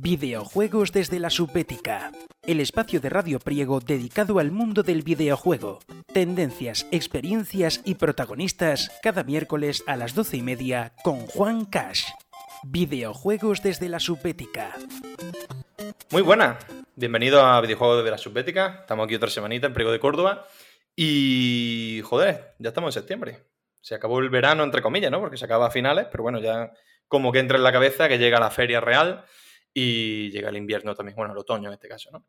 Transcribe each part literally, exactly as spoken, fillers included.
Videojuegos desde la Subética, el espacio de Radio Priego dedicado al mundo del videojuego. Tendencias, experiencias y protagonistas cada miércoles a las doce y media con Juan Cash. Videojuegos desde la Subética. Muy buenas, bienvenidos a Videojuegos desde la Subética. Estamos aquí otra semanita en Priego de Córdoba y, joder, ya estamos en septiembre. Se acabó el verano, entre comillas, ¿no? Porque se acaba a finales, pero bueno, ya como que entra en la cabeza que llega la feria real y llega el invierno también, bueno, el otoño en este caso, ¿no?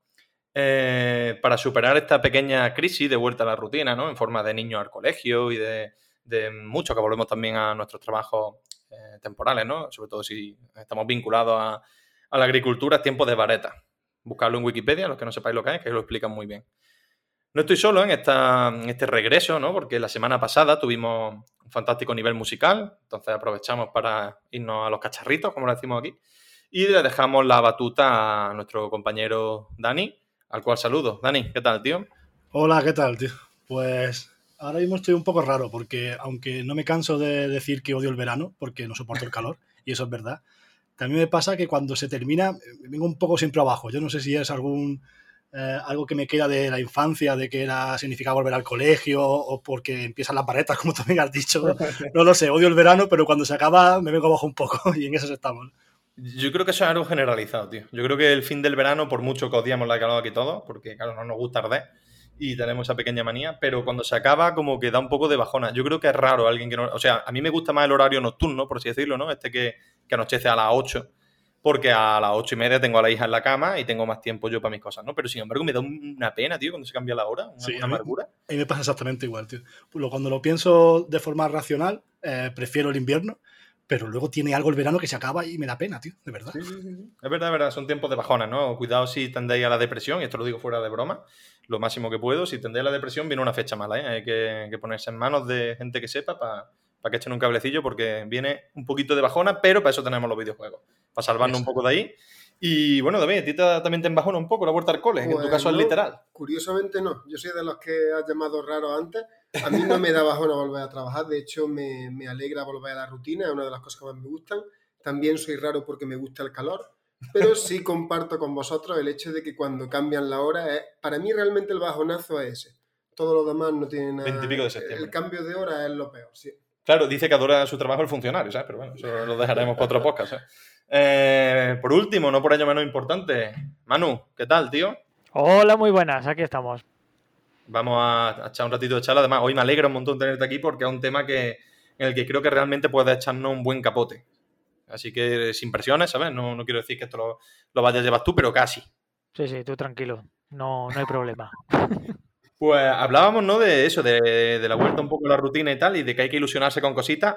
Eh, para superar esta pequeña crisis de vuelta a la rutina, ¿no? En forma de niños al colegio y de, de mucho que volvemos también a nuestros trabajos eh, temporales, ¿no? Sobre todo si estamos vinculados a, a la agricultura, es tiempo de vareta. Buscarlo en Wikipedia, los que no sepáis lo que es, que lo explican muy bien. No estoy solo en, esta, en este regreso, ¿no? Porque la semana pasada tuvimos un fantástico nivel musical, entonces aprovechamos para irnos a los cacharritos, como lo decimos aquí, y le dejamos la batuta a nuestro compañero Dani, al cual saludo. Dani, ¿qué tal, tío? Hola, ¿qué tal, tío? Pues ahora mismo estoy un poco raro, porque aunque no me canso de decir que odio el verano, porque no soporto el calor, y eso es verdad, también me pasa que cuando se termina me vengo un poco siempre abajo. Yo no sé si es algún... Eh, algo que me queda de la infancia, de que era significaba volver al colegio, o porque empiezan las barretas, como también has dicho. No lo sé, odio el verano, pero cuando se acaba me vengo abajo un poco, y en eso estamos. Yo creo que eso es algo generalizado, tío. Yo creo que el fin del verano, por mucho que odiamos la calor aquí todos, porque claro, no nos gusta arder y tenemos esa pequeña manía, pero cuando se acaba como que da un poco de bajona. Yo creo que es raro alguien que no... O sea, a mí me gusta más el horario nocturno, por así decirlo, ¿no? Este que, que anochece a las ocho, porque a las ocho y media tengo a la hija en la cama y tengo más tiempo yo para mis cosas, ¿no? Pero sin embargo me da una pena, tío, cuando se cambia la hora, una, sí, una a mí, amargura. A mí me pasa exactamente igual, tío. Cuando lo pienso de forma racional, eh, prefiero el invierno, pero luego tiene algo el verano que se acaba y me da pena, tío, de verdad. Sí, sí, sí. Es verdad, es verdad, son tiempos de bajona, ¿no? Cuidado si tendéis a la depresión, y esto lo digo fuera de broma, lo máximo que puedo, si tendéis a la depresión viene una fecha mala, ¿eh? Hay que, que ponerse en manos de gente que sepa para pa que echen un cablecillo, porque viene un poquito de bajona, pero para eso tenemos los videojuegos, para salvarnos un poco de ahí. Y bueno, David, ¿a ti te, también te embajona un poco la vuelta al cole? Pues en tu caso no, es literal. Curiosamente no. Yo soy de los que has llamado raro antes. A mí no me da bajona volver a trabajar. De hecho, me, me alegra volver a la rutina. Es una de las cosas que más me gustan. También soy raro porque me gusta el calor. Pero sí comparto con vosotros el hecho de que cuando cambian la hora, es, para mí realmente el bajonazo es ese. Todo lo demás no tiene nada... veinte y pico de septiembre. El cambio de hora es lo peor, sí. Claro, dice que adora su trabajo el funcionario, ¿sabes? Pero bueno, eso lo dejaremos para otro podcast, ¿sabes? Eh, por último, no por ello menos importante, Manu, ¿qué tal, tío? Hola, muy buenas, aquí estamos. Vamos a echar un ratito de charla. Además, hoy me alegra un montón tenerte aquí porque es un tema que, en el que creo que realmente puedes echarnos un buen capote. Así que sin presiones, ¿sabes? No, no quiero decir que esto lo, lo vayas a llevar tú, pero casi. Sí, sí, tú tranquilo, no, no hay problema. Pues hablábamos, ¿no? De eso, de, de la vuelta un poco a la rutina y tal, y de que hay que ilusionarse con cositas.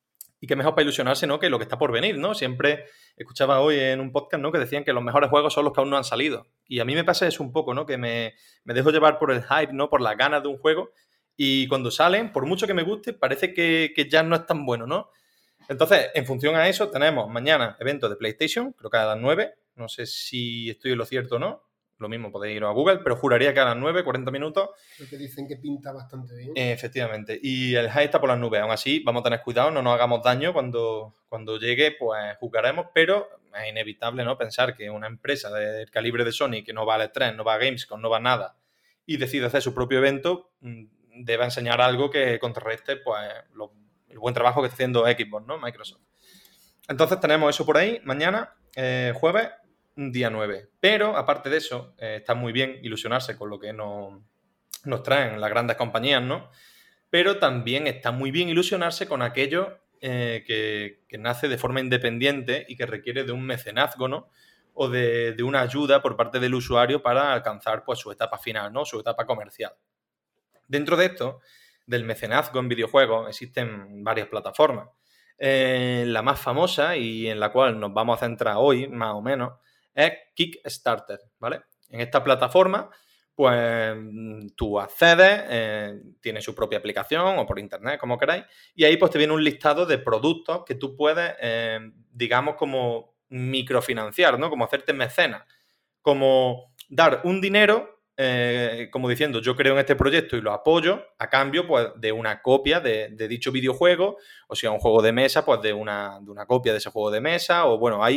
Y que mejor para ilusionarse, ¿no? Que lo que está por venir, ¿no? Siempre escuchaba hoy en un podcast, ¿no? Que decían que los mejores juegos son los que aún no han salido. Y a mí me pasa eso un poco, ¿no? Que me, me dejo llevar por el hype, ¿no? Por las ganas de un juego. Y cuando salen, por mucho que me guste, parece que, que ya no es tan bueno, ¿no? Entonces, en función a eso, tenemos mañana evento de PlayStation, creo que a las nueve. No sé si estoy en lo cierto o no. Lo mismo, podéis ir a Google, pero juraría que a las nueve, cuarenta minutos. Lo que dicen que pinta bastante bien. Eh, efectivamente. Y el hype está por las nubes. Aún así, vamos a tener cuidado, no nos hagamos daño cuando, cuando llegue, pues jugaremos, pero es inevitable, ¿no? Pensar que una empresa del calibre de Sony, que no va al E tres, no va a Gamescom, no va a nada, y decide hacer su propio evento, debe enseñar algo que contrarreste, pues, lo, el buen trabajo que está haciendo Xbox, ¿no? Microsoft. Entonces tenemos eso por ahí, mañana, eh, jueves, día nueve. Pero, aparte de eso, eh, está muy bien ilusionarse con lo que nos, nos traen las grandes compañías, ¿no? Pero también está muy bien ilusionarse con aquello eh, que, que nace de forma independiente y que requiere de un mecenazgo, ¿no? O de, de una ayuda por parte del usuario para alcanzar, pues, su etapa final, ¿no? Su etapa comercial. Dentro de esto, del mecenazgo en videojuegos, existen varias plataformas. Eh, la más famosa y en la cual nos vamos a centrar hoy, más o menos, es Kickstarter, ¿vale? En esta plataforma, pues tú accedes, eh, tienes su propia aplicación o por internet, como queráis, y ahí pues te viene un listado de productos que tú puedes, eh, digamos, como microfinanciar, ¿no? Como hacerte mecenas, como dar un dinero, eh, como diciendo, yo creo en este proyecto y lo apoyo, a cambio, pues, de una copia de, de dicho videojuego, o si es un juego de mesa, pues de una, de una copia de ese juego de mesa, o bueno, hay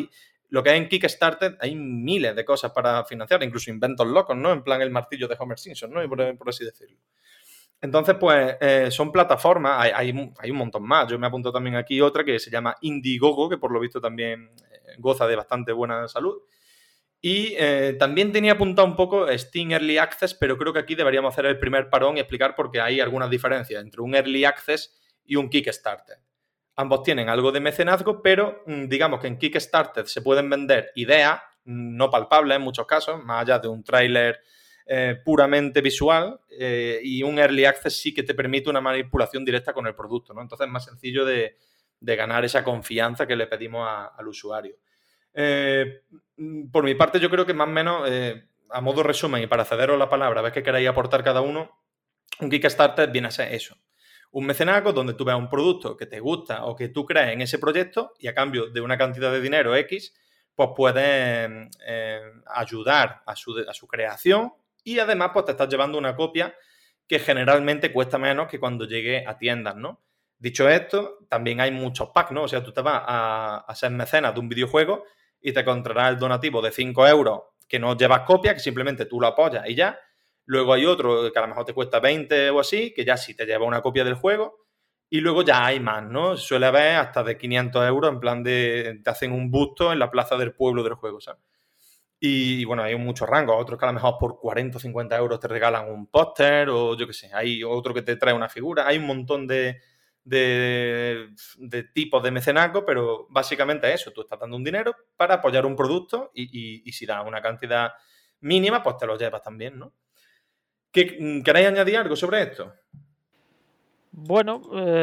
lo que hay en Kickstarter hay miles de cosas para financiar, incluso inventos locos, ¿no? En plan el martillo de Homer Simpson, ¿no? Y por, por así decirlo. Entonces, pues, eh, son plataformas, hay, hay, hay un montón más. Yo me apunto también aquí otra que se llama Indiegogo, que por lo visto también eh, goza de bastante buena salud. Y eh, también tenía apuntado un poco Steam Early Access, pero creo que aquí deberíamos hacer el primer parón y explicar por qué hay algunas diferencias entre un Early Access y un Kickstarter. Ambos tienen algo de mecenazgo, pero digamos que en Kickstarter se pueden vender ideas no palpables en muchos casos, más allá de un tráiler eh, puramente visual, eh, y un Early Access sí que te permite una manipulación directa con el producto, ¿no? Entonces es más sencillo de, de ganar esa confianza que le pedimos a, al usuario. Eh, por mi parte, yo creo que más o menos, eh, a modo resumen y para cederos la palabra, a ver qué queréis aportar cada uno, un Kickstarter viene a ser eso. Un mecenazgo donde tú veas un producto que te gusta o que tú crees en ese proyecto y a cambio de una cantidad de dinero X, pues puedes eh, ayudar a su, a su creación y además pues te estás llevando una copia que generalmente cuesta menos que cuando llegue a tiendas, ¿no? Dicho esto, también hay muchos packs, ¿no? O sea, tú te vas a, a ser mecenas de un videojuego y te encontrarás el donativo de cinco euros que no llevas copia, que simplemente tú lo apoyas y ya. Luego hay otro que a lo mejor te cuesta veinte o así, que ya sí te lleva una copia del juego. Y luego ya hay más, ¿no? Suele haber hasta de quinientos euros, en plan de te hacen un busto en la plaza del pueblo del juego, ¿sabes? Y bueno, hay muchos rangos. Otros que a lo mejor por cuarenta o cincuenta euros te regalan un póster o yo qué sé. Hay otro que te trae una figura. Hay un montón de, de, de tipos de mecenazgo, pero básicamente es eso. Tú estás dando un dinero para apoyar un producto y, y, y si das una cantidad mínima, pues te lo llevas también, ¿no? ¿Qué, ¿Queréis añadir algo sobre esto? Bueno,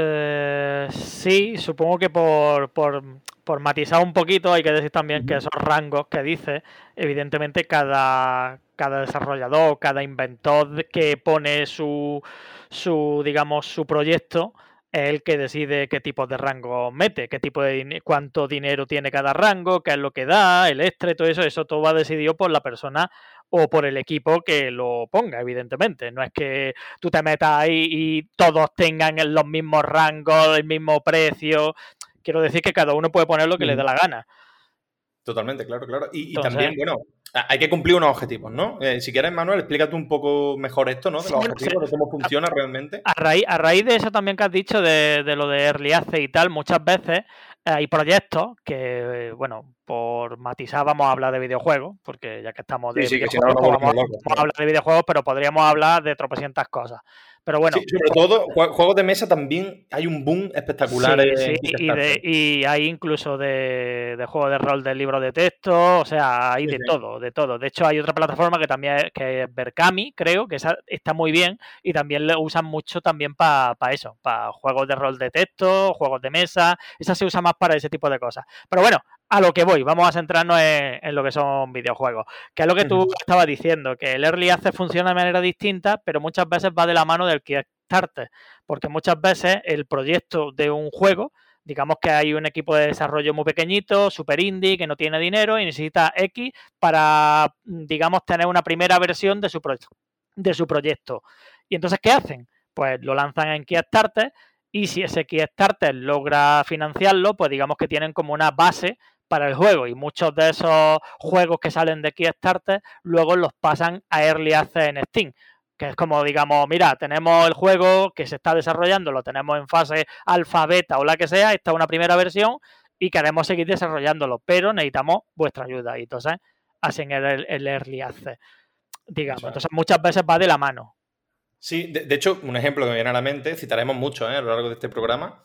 eh, sí, supongo que por, por, por matizar un poquito hay que decir también que esos rangos que dice, evidentemente cada, cada desarrollador, cada inventor que pone su, su, digamos, su proyecto es el que decide qué tipo de rango mete, qué tipo de cuánto dinero tiene cada rango, qué es lo que da, el extra, todo eso, eso todo va decidido por la persona o por el equipo que lo ponga, evidentemente. No es que tú te metas ahí y todos tengan los mismos rangos, el mismo precio. Quiero decir que cada uno puede poner lo que mm. le dé la gana. Totalmente, claro, claro. Y, Entonces, y también, bueno, hay que cumplir unos objetivos, ¿no? Eh, si quieres, Manuel, explícate un poco mejor esto, ¿no? De los objetivos, de cómo funciona a, realmente. A raíz, a raíz de eso también que has dicho, de, de lo de Early Access y tal, muchas veces hay proyectos que, bueno, por matizar vamos a hablar de videojuegos, porque ya que estamos de sí, sí, videojuegos, que si no, no vamos, locos, vamos a hablar de videojuegos, pero podríamos hablar de tropecientas cosas. Pero bueno. Sí, sobre todo, juegos de mesa también hay un boom espectacular. Sí, en sí, y, de, y hay incluso de, de juegos de rol de libros de texto, o sea, hay sí, de sí. todo, de todo. De hecho, hay otra plataforma que también es, que es Berkami, creo, que esa está muy bien y también lo usan mucho también para pa eso, para juegos de rol de texto, juegos de mesa, esa se usa más para ese tipo de cosas. Pero bueno, a lo que voy, vamos a centrarnos en, en lo que son videojuegos, que es lo que tú uh-huh. estabas diciendo, que el Early Access funciona de manera distinta, pero muchas veces va de la mano del Kickstarter, porque muchas veces el proyecto de un juego, digamos que hay un equipo de desarrollo muy pequeñito, super indie, que no tiene dinero y necesita X para, digamos, tener una primera versión de su, pro- de su proyecto. ¿Y entonces qué hacen? Pues lo lanzan en Kickstarter y si ese Kickstarter logra financiarlo, pues digamos que tienen como una base para el juego y muchos de esos juegos que salen de Kickstarter luego los pasan a Early Access en Steam, que es como, digamos, mira, tenemos el juego que se está desarrollando, lo tenemos en fase alfa, beta o la que sea, esta es una primera versión y queremos seguir desarrollándolo, pero necesitamos vuestra ayuda y entonces hacen el, el Early Access, digamos. Entonces muchas veces va de la mano. Sí, de, de hecho, un ejemplo que me viene a la mente, citaremos mucho ¿eh? a lo largo de este programa,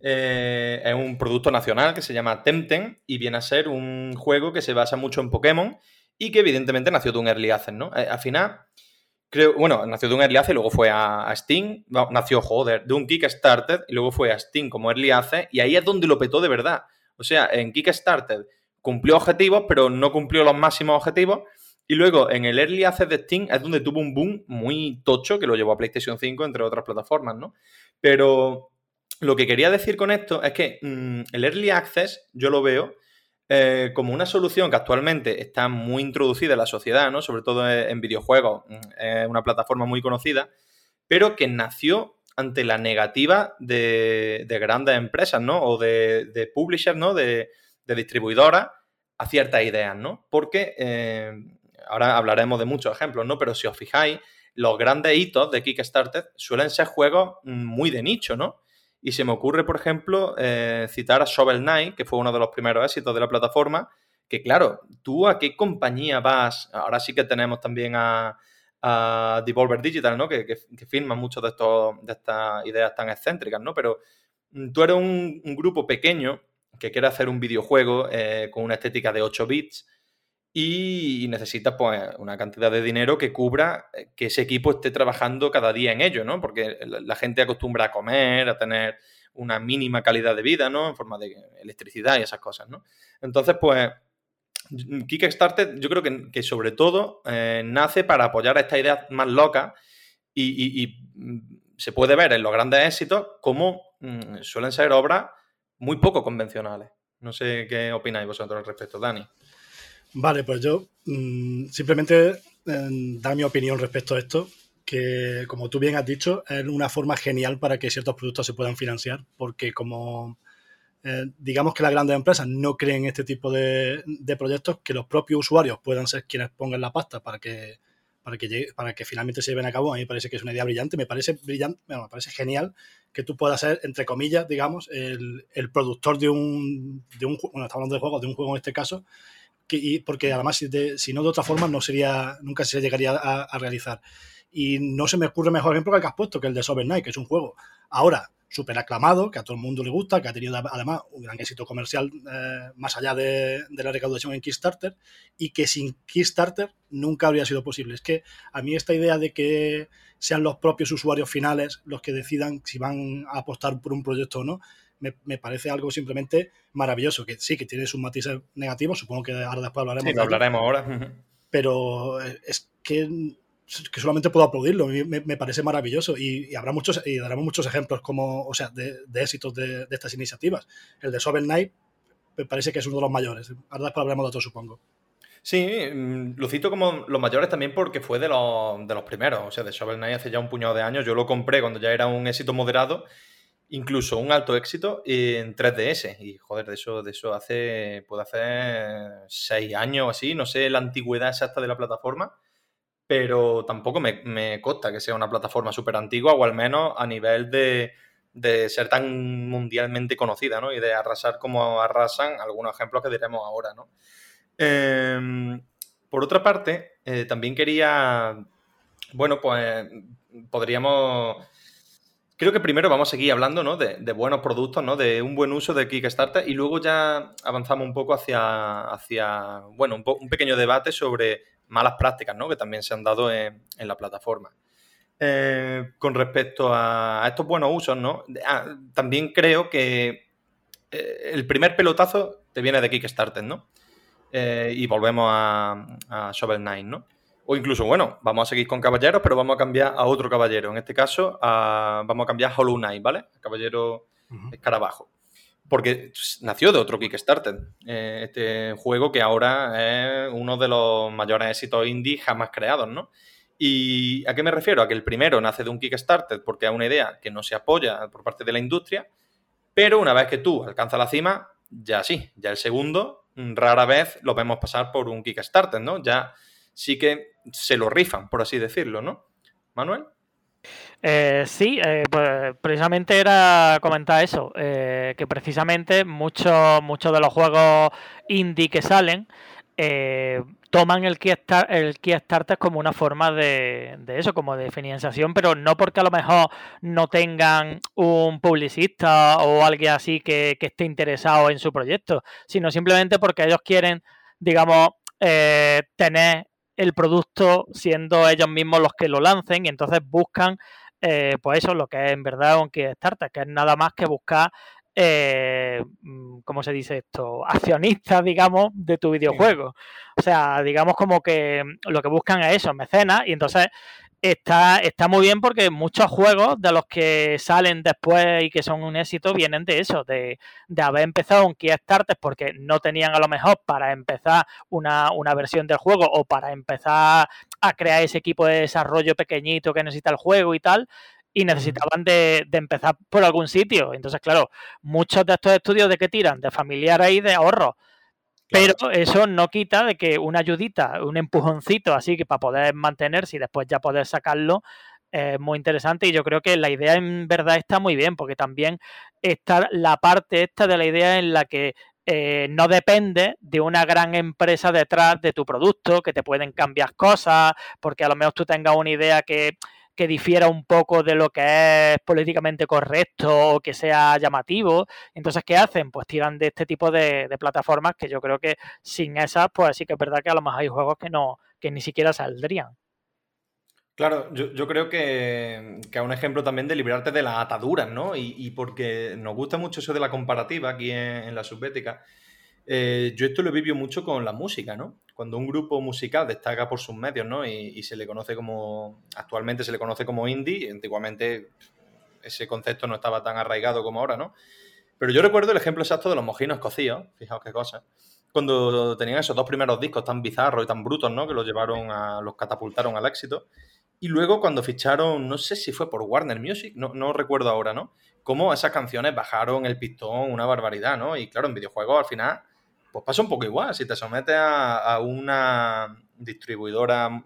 eh, es un producto nacional que se llama Temtem y viene a ser un juego que se basa mucho en Pokémon y que evidentemente nació de un Early Access, ¿no? Eh, al final, creo, bueno, nació de un Early Access y luego fue a, a Steam, no, nació, joder, de un Kickstarter y luego fue a Steam como Early Access y ahí es donde lo petó de verdad. O sea, en Kickstarter cumplió objetivos, pero no cumplió los máximos objetivos. Y luego, en el Early Access de Steam es donde tuvo un boom muy tocho que lo llevó a PlayStation cinco, entre otras plataformas, ¿no? Pero lo que quería decir con esto es que mmm, el Early Access yo lo veo eh, como una solución que actualmente está muy introducida en la sociedad, ¿no? Sobre todo en videojuegos, es una plataforma muy conocida, pero que nació ante la negativa de, de grandes empresas, ¿no? O de, de publishers, ¿no? De, de distribuidoras, a ciertas ideas, ¿no? Porque eh, ahora hablaremos de muchos ejemplos, ¿no? Pero si os fijáis, los grandes hitos de Kickstarter suelen ser juegos muy de nicho, ¿no? Y se me ocurre, por ejemplo, eh, citar a Shovel Knight, que fue uno de los primeros éxitos de la plataforma, que claro, ¿tú a qué compañía vas? Ahora sí que tenemos también a, a Devolver Digital, ¿no? Que, que, que firman muchas de, estos, de estas ideas tan excéntricas, ¿no? Pero tú eres un, un grupo pequeño que quiere hacer un videojuego eh, con una estética de ocho bits y necesitas pues una cantidad de dinero que cubra que ese equipo esté trabajando cada día en ello, ¿no? Porque la gente acostumbra a comer, a tener una mínima calidad de vida, ¿no? En forma de electricidad y esas cosas, ¿no? Entonces, pues, Kickstarter yo creo que, que sobre todo eh, nace para apoyar a estas ideas más locas y, y, y se puede ver en los grandes éxitos cómo mmm, suelen ser obras muy poco convencionales. No sé qué opináis vosotros al respecto, Dani. Vale, pues yo mmm, simplemente eh, dar mi opinión respecto a esto, que como tú bien has dicho, es una forma genial para que ciertos productos se puedan financiar, porque como eh, digamos que las grandes empresas no creen este tipo de, de proyectos, que los propios usuarios puedan ser quienes pongan la pasta para que, para que, llegue, para que finalmente se lleven a cabo. A mí me parece que es una idea brillante, me parece brillante, bueno, me parece genial que tú puedas ser, entre comillas, digamos, el, el productor de un, de un, bueno, estamos hablando de juegos, de un juego en este caso, que, y porque además si, de, si no de otra forma no sería, nunca se llegaría a, a realizar. Y no se me ocurre mejor ejemplo que el que has puesto, que el de Shovel Knight, que es un juego ahora súper aclamado, que a todo el mundo le gusta, que ha tenido además un gran éxito comercial eh, más allá de, de la recaudación en Kickstarter, y que sin Kickstarter nunca habría sido posible. Es que a mí esta idea de que sean los propios usuarios finales los que decidan si van a apostar por un proyecto o no, me, me parece algo simplemente maravilloso, que sí, que tiene sus matices negativos, supongo que ahora después hablaremos sí, de lo hablaremos ahora. Pero es que que solamente puedo aplaudirlo, me, me parece maravilloso y, y habrá muchos y daremos muchos ejemplos como, o sea, de, de éxitos de, de estas iniciativas. El de Shovel Knight me parece que es uno de los mayores. Ahora después hablaremos de otro, supongo. Sí, lo cito como los mayores también porque fue de los, de los primeros. O sea, de Shovel Knight hace ya un puñado de años. Yo lo compré cuando ya era un éxito moderado, incluso un alto éxito en tres D S. Y joder, de eso, de eso hace, puede hacer seis años o así. No sé la antigüedad exacta de la plataforma, pero tampoco me, me consta que sea una plataforma súper antigua, o al menos a nivel de, de ser tan mundialmente conocida, ¿no? Y de arrasar como arrasan algunos ejemplos que diremos ahora, ¿no? Eh, por otra parte, eh, también quería, bueno, pues podríamos... Creo que primero vamos a seguir hablando, ¿no? de, de buenos productos, ¿no? De un buen uso de Kickstarter, y luego ya avanzamos un poco hacia, hacia bueno, un, po- un pequeño debate sobre malas prácticas, ¿no? Que también se han dado en, en la plataforma. Eh, con respecto a, a estos buenos usos, ¿no? Ah, también creo que eh, el primer pelotazo te viene de Kickstarter, ¿no? Eh, y volvemos a, a Shovel Knight, ¿no? O incluso, bueno, vamos a seguir con caballeros, pero vamos a cambiar a otro caballero. En este caso, a, vamos a cambiar a Hollow Knight, ¿vale? Caballero uh-huh. Escarabajo. Porque nació de otro Kickstarter. Eh, este juego que ahora es uno de los mayores éxitos indie jamás creados, ¿no? ¿Y a qué me refiero? A que el primero nace de un Kickstarter porque es una idea que no se apoya por parte de la industria, pero una vez que tú alcanzas la cima, ya sí, ya el segundo rara vez lo vemos pasar por un Kickstarter, ¿no? Ya sí que se lo rifan, por así decirlo, ¿no? ¿Manuel? Eh, sí, eh, pues precisamente era comentar eso, eh, que precisamente muchos muchos de los juegos indie que salen eh, toman el Kickstarter, el Kickstarter como una forma de, de eso, como de financiación, pero no porque a lo mejor no tengan un publicista o alguien así que, que esté interesado en su proyecto, sino simplemente porque ellos quieren, digamos, eh, tener el producto siendo ellos mismos los que lo lancen, y entonces buscan eh, pues eso, lo que es en verdad un Kickstarter, que es nada más que buscar eh, ¿cómo se dice esto? Accionistas, digamos, de tu videojuego. O sea, digamos como que lo que buscan es eso, mecenas, y entonces está, está muy bien porque muchos juegos de los que salen después y que son un éxito vienen de eso, de, de haber empezado un Kickstarter porque no tenían a lo mejor para empezar una, una versión del juego o para empezar a crear ese equipo de desarrollo pequeñito que necesita el juego y tal, y necesitaban de, de empezar por algún sitio. Entonces, claro, muchos de estos estudios ¿de qué tiran? De familiares y de ahorros. Pero eso no quita de que una ayudita, un empujoncito así que para poder mantenerse y después ya poder sacarlo es eh, muy interesante, y yo creo que la idea en verdad está muy bien, porque también está la parte esta de la idea en la que eh, no depende de una gran empresa detrás de tu producto, que te pueden cambiar cosas, porque a lo mejor tú tengas una idea que... que difiera un poco de lo que es políticamente correcto o que sea llamativo. Entonces, ¿qué hacen? Pues tiran de este tipo de, de plataformas, que yo creo que sin esas, pues sí que es verdad que a lo mejor hay juegos que no, que ni siquiera saldrían. Claro, yo, yo creo que, que es un ejemplo también de librarte de las ataduras, ¿no? Y, y porque nos gusta mucho eso de la comparativa aquí en, en la Subbética. Eh, yo esto lo he vivido mucho con la música, ¿no? Cuando un grupo musical destaca por sus medios, ¿no? Y, y se le conoce como, actualmente se le conoce como indie, antiguamente ese concepto no estaba tan arraigado como ahora, ¿no? Pero yo recuerdo el ejemplo exacto de los Mojinos Cocidos, fijaos qué cosa, cuando tenían esos dos primeros discos tan bizarros y tan brutos, ¿no? Que los llevaron a, los catapultaron al éxito. Y luego cuando ficharon, no sé si fue por Warner Music, no, no recuerdo ahora, ¿no? Cómo esas canciones bajaron el pistón, una barbaridad, ¿no? Y claro, en videojuegos al final, pues pasa un poco igual. Si te sometes a, a una distribuidora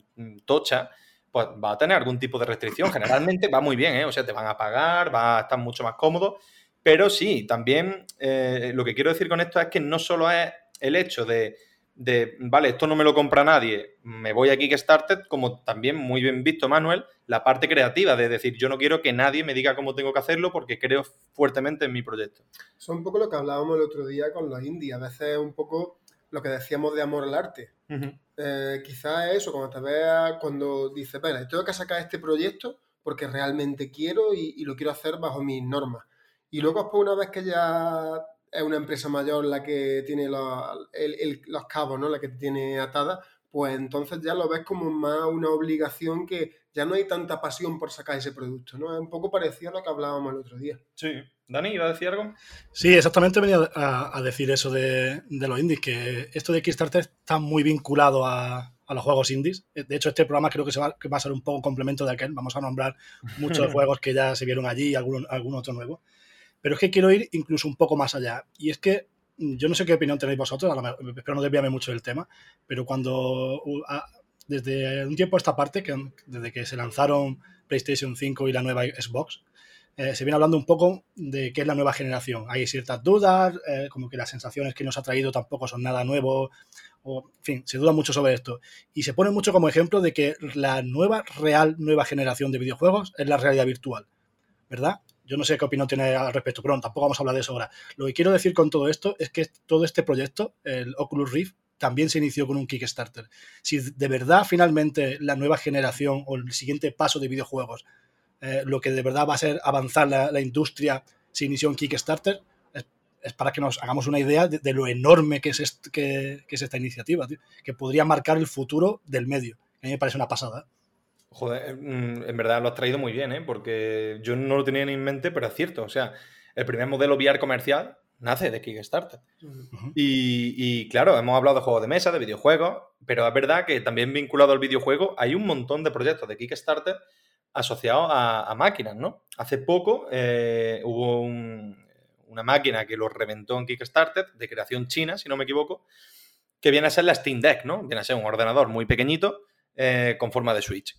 tocha, pues va a tener algún tipo de restricción. Generalmente va muy bien, ¿eh? O sea, te van a pagar, va a estar mucho más cómodo. Pero sí, también eh, lo que quiero decir con esto es que no solo es el hecho de... de, vale, esto no me lo compra nadie, me voy a Kickstarter, como también muy bien visto, Manuel, la parte creativa de decir, yo no quiero que nadie me diga cómo tengo que hacerlo porque creo fuertemente en mi proyecto. Eso es un poco lo que hablábamos el otro día con los indies, a veces es un poco lo que decíamos de amor al arte. Uh-huh. Eh, quizás eso, cuando te veas, cuando dices, vale, tengo que sacar este proyecto porque realmente quiero y, y lo quiero hacer bajo mis normas. Y luego, pues, una vez que ya es una empresa mayor la que tiene los, el, el, los cabos, ¿no? La que te tiene atada, pues entonces ya lo ves como más una obligación, que ya no hay tanta pasión por sacar ese producto, ¿no? Es un poco parecido a lo que hablábamos el otro día. Sí. Dani, ¿iba a decir algo? Sí, exactamente, venía a, a decir eso de, de los indies, que esto de Kickstarter está muy vinculado a, a los juegos indies. De hecho, este programa creo que, se va, que va a ser un poco complemento de aquel. Vamos a nombrar muchos juegos que ya se vieron allí y algún, algún otro nuevo. Pero es que quiero ir incluso un poco más allá. Y es que yo no sé qué opinión tenéis vosotros, a lo, espero no desviarme mucho del tema, pero cuando a, desde un tiempo a esta parte, que, desde que se lanzaron PlayStation cinco y la nueva Xbox, eh, se viene hablando un poco de qué es la nueva generación. Hay ciertas dudas, eh, como que las sensaciones que nos ha traído tampoco son nada nuevo, o, en fin, se duda mucho sobre esto. Y se pone mucho como ejemplo de que la nueva, real, nueva generación de videojuegos es la realidad virtual, ¿verdad? Yo no sé qué opinión tiene al respecto, pero no, tampoco vamos a hablar de eso ahora. Lo que quiero decir con todo esto es que todo este proyecto, el Oculus Rift, también se inició con un Kickstarter. Si de verdad finalmente la nueva generación o el siguiente paso de videojuegos, eh, lo que de verdad va a ser avanzar la, la industria, se inició en Kickstarter, es, es para que nos hagamos una idea de, de lo enorme que es, est, que, que es esta iniciativa, tío, que podría marcar el futuro del medio. A mí me parece una pasada. Joder, en verdad lo has traído muy bien, ¿eh? Porque yo no lo tenía ni en mente, pero es cierto. O sea, el primer modelo V R comercial nace de Kickstarter. Uh-huh. Y, y claro, hemos hablado de juegos de mesa, de videojuegos, pero es verdad que también vinculado al videojuego hay un montón de proyectos de Kickstarter asociados a, a máquinas, ¿no? Hace poco eh, hubo un, una máquina que lo reventó en Kickstarter, de creación china, si no me equivoco, que viene a ser la Steam Deck, ¿no? Viene a ser un ordenador muy pequeñito eh, con forma de Switch.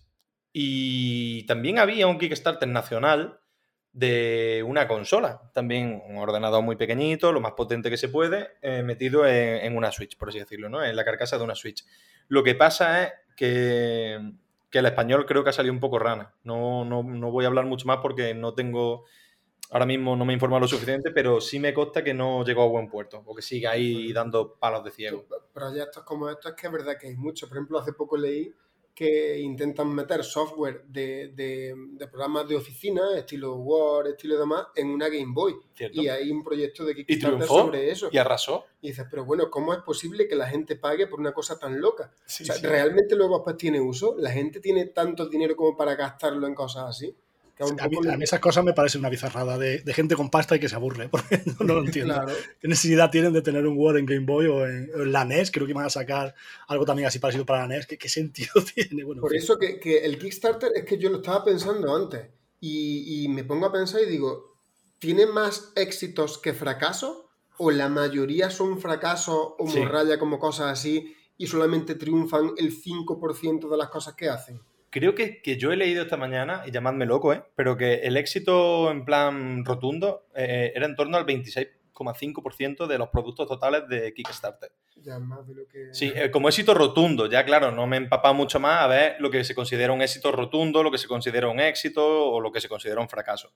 Y también había un Kickstarter nacional de una consola, también un ordenador muy pequeñito, lo más potente que se puede, eh, metido en, en una Switch, por así decirlo, ¿no? En la carcasa de una Switch. Lo que pasa es que, que el español creo que ha salido un poco rana. No, no, no voy a hablar mucho más porque no tengo... Ahora mismo no me he informado lo suficiente, pero sí me consta que no llegó a buen puerto, o que sigue ahí dando palos de ciego. Proyectos como estos es que es verdad que hay muchos. Por ejemplo, hace poco leí que intentan meter software de, de, de programas de oficina, estilo Word, estilo demás, en una Game Boy. ¿Cierto? Y hay un proyecto de Kickstarter sobre eso. Y arrasó. Y dices, pero bueno, ¿cómo es posible que la gente pague por una cosa tan loca? Sí, o sea, sí. ¿realmente luego pues tiene uso? ¿La gente tiene tanto dinero como para gastarlo en cosas así? A mí, a mí esas cosas me parecen una bizarrada de, de gente con pasta y que se aburre, porque no, no lo entiendo. Claro. ¿Qué necesidad tienen de tener un Word en Game Boy o en, o en la N E S? Creo que van a sacar algo también así parecido para la N E S. ¿Qué, qué sentido tiene? Bueno, Por eso que, que el Kickstarter es que yo lo estaba pensando antes y, y me pongo a pensar y digo, ¿tiene más éxitos que fracasos? o la mayoría son fracasos o Sí. morralla como cosas así y solamente triunfan el cinco por ciento de las cosas que hacen. Creo que, que yo he leído esta mañana, y llamadme loco, ¿eh? Pero que el éxito en plan rotundo eh, era en torno al veintiséis coma cinco por ciento de los productos totales de Kickstarter. Ya más de lo que... Sí, eh, como éxito rotundo. Ya, claro, no me he empapado mucho más a ver lo que se considera un éxito rotundo, lo que se considera un éxito o lo que se considera un fracaso.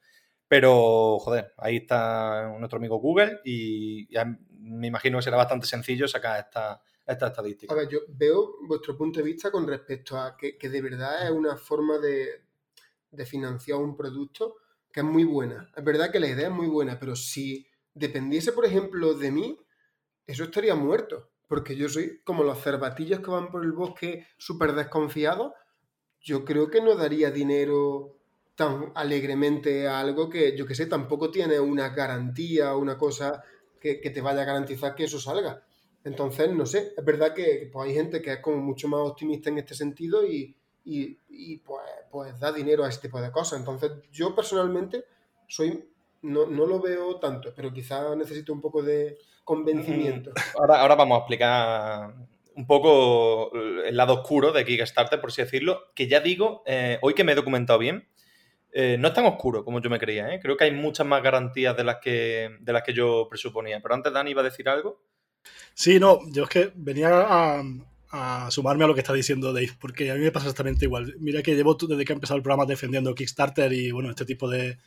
Pero, joder, ahí está nuestro amigo Google y ya me imagino que será bastante sencillo sacar esta, esta estadística. A ver, yo veo vuestro punto de vista con respecto a que, que de verdad es una forma de, de financiar un producto que es muy buena. Es verdad que la idea es muy buena, pero si dependiese, por ejemplo, de mí, eso estaría muerto. Porque yo soy como los cervatillos que van por el bosque súper desconfiados. Yo creo que no daría dinero tan alegremente a algo que, yo que sé, tampoco tiene una garantía o una cosa que, que te vaya a garantizar que eso salga. Entonces, no sé, es verdad que pues, hay gente que es como mucho más optimista en este sentido y, y, y pues, pues da dinero a ese tipo de cosas. Entonces, yo personalmente soy no, no lo veo tanto, pero quizá necesito un poco de convencimiento. Ahora, ahora vamos a explicar un poco el lado oscuro de Kickstarter, por así decirlo, que ya digo, eh, hoy que me he documentado bien, eh, no es tan oscuro como yo me creía, ¿eh? Creo que hay muchas más garantías de las que, de las que yo presuponía. Pero antes Dani iba a decir algo. Sí, no, yo es que venía a, a sumarme a lo que está diciendo Dave, porque a mí me pasa exactamente igual. Mira que llevo desde que he empezado el programa defendiendo Kickstarter y bueno, este tipo de,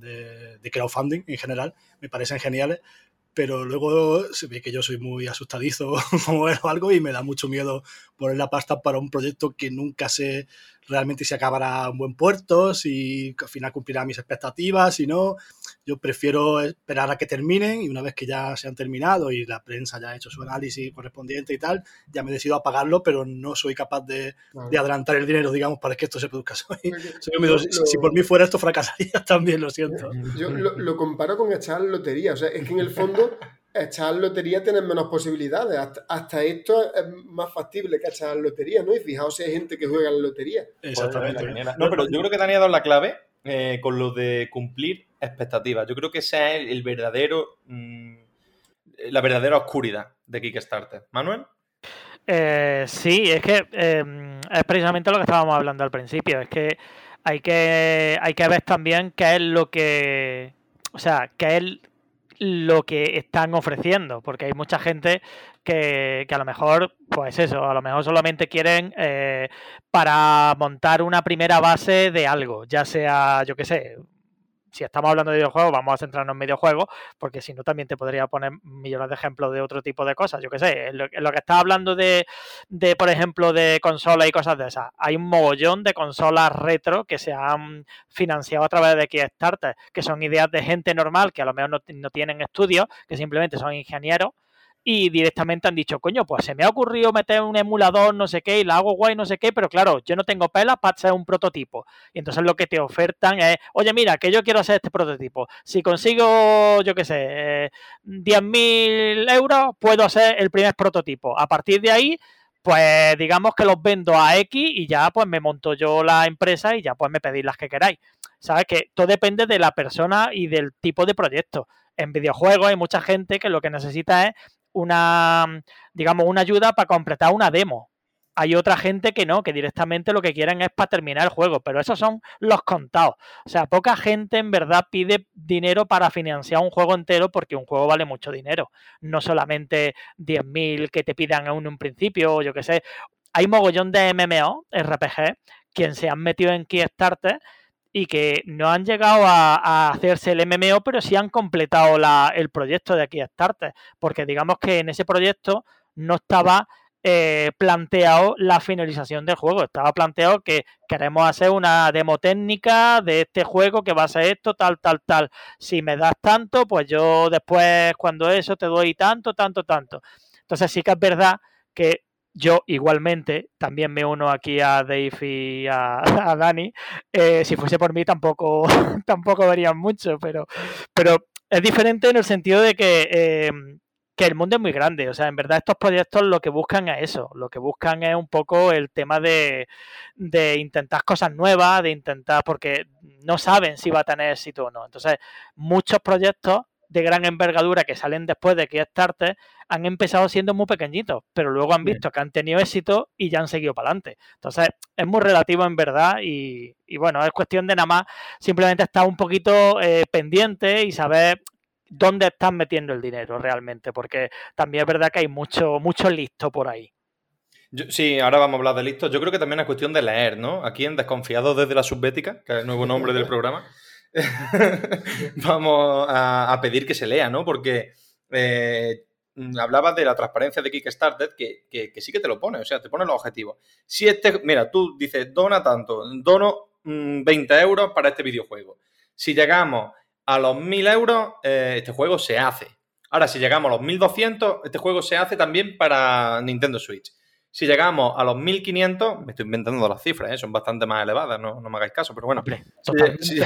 de, de crowdfunding en general, me parecen geniales, pero luego se ve que yo soy muy asustadizo o algo y me da mucho miedo poner la pasta para un proyecto que nunca sé realmente si acabará a un buen puerto, si al final cumplirá mis expectativas, si no. Yo prefiero esperar a que terminen y una vez que ya se han terminado y la prensa ya ha hecho su análisis correspondiente y tal, ya me decido a pagarlo, pero no soy capaz de, Claro. de adelantar el dinero, digamos, para que esto se produzca. Soy, soy un Lo- miedo. si, lo- si por mí fuera esto fracasaría también, lo siento. Yo lo, lo comparo con echar lotería. O sea, es que en el fondo echar lotería tiene menos posibilidades. Hasta, hasta esto es más factible que echar lotería, ¿no? Y fijaos si hay gente que juega en la lotería. Exactamente. Pues, la no, pero yo creo que Dani ha dado la clave eh, con lo de cumplir expectativas. Yo creo que ese es el, el verdadero, mmm, la verdadera oscuridad de Kickstarter. ¿Manuel? Eh, sí, es que eh, es precisamente lo que estábamos hablando al principio. Es que hay que hay que ver también qué es lo que, o sea, qué es lo que están ofreciendo, porque hay mucha gente que, que a lo mejor, pues eso, a lo mejor solamente quieren eh, para montar una primera base de algo, ya sea, yo qué sé. Si estamos hablando de videojuegos, vamos a centrarnos en videojuegos, porque si no también te podría poner millones de ejemplos de otro tipo de cosas. Yo qué sé, en lo, en lo que estás hablando de, de, por ejemplo, de consolas y cosas de esas. Hay un mogollón de consolas retro que se han financiado a través de Kickstarter, que son ideas de gente normal que a lo mejor no, no tienen estudios, que simplemente son ingenieros, y directamente han dicho, coño, pues se me ha ocurrido meter un emulador, no sé qué, y la hago guay, no sé qué, pero claro, yo no tengo pelas para hacer un prototipo. Y entonces lo que te ofertan es, oye, mira, que yo quiero hacer este prototipo. Si consigo, yo qué sé, eh, diez mil euros, puedo hacer el primer prototipo. A partir de ahí, pues digamos que los vendo a X y ya pues me monto yo la empresa y ya pues me pedís las que queráis. ¿Sabes? Que todo depende de la persona y del tipo de proyecto. En videojuegos hay mucha gente que lo que necesita es una, digamos, una ayuda para completar una demo. Hay otra gente que no, que directamente lo que quieren es para terminar el juego, pero esos son los contados. O sea, poca gente en verdad pide dinero para financiar un juego entero porque un juego vale mucho dinero. No solamente diez mil que te pidan en un principio, o yo qué sé. Hay mogollón de M M O, R P G, quien se han metido en Kickstarter y que no han llegado a, a hacerse el M M O, pero sí han completado la, el proyecto de Kickstarter, porque digamos que en ese proyecto no estaba eh, planteado la finalización del juego, estaba planteado que queremos hacer una demo técnica de este juego que va a ser esto, tal, tal, tal. Si me das tanto, pues yo después cuando eso te doy tanto, tanto, tanto. Entonces sí que es verdad que yo igualmente también me uno aquí a Dave y a, a Dani. Eh, si fuese por mí tampoco, tampoco verían mucho, pero, pero es diferente en el sentido de que, eh, que el mundo es muy grande. O sea, en verdad estos proyectos lo que buscan es eso. Lo que buscan es un poco el tema de, de intentar cosas nuevas, de intentar, porque no saben si va a tener éxito o no. Entonces, muchos proyectos de gran envergadura que salen después de Kickstarter han empezado siendo muy pequeñitos, pero luego han visto que han tenido éxito y ya han seguido para adelante. Entonces, es muy relativo en verdad y, y bueno, es cuestión de nada más simplemente estar un poquito eh, pendiente y saber dónde están metiendo el dinero realmente, porque también es verdad que hay mucho, mucho listo por ahí. Yo, sí, ahora vamos a hablar de listos. Yo creo que también es cuestión de leer, ¿no? Aquí en Desconfiados desde la Subbética, que es el nuevo nombre del programa, vamos a, a pedir que se lea, ¿no? Porque eh, hablabas de la transparencia de Kickstarter, que, que, que sí que te lo pone, o sea, te pone los objetivos. Si este, mira, tú dices, dona tanto, dono mmm, veinte euros para este videojuego. Si llegamos a los mil euros, eh, este juego se hace. Ahora, si llegamos a los mil doscientos, este juego se hace también para Nintendo Switch. Si llegamos a los mil quinientos, me estoy inventando las cifras, ¿eh? Son bastante más elevadas, no, no me hagáis caso, pero bueno. Hombre, si, si,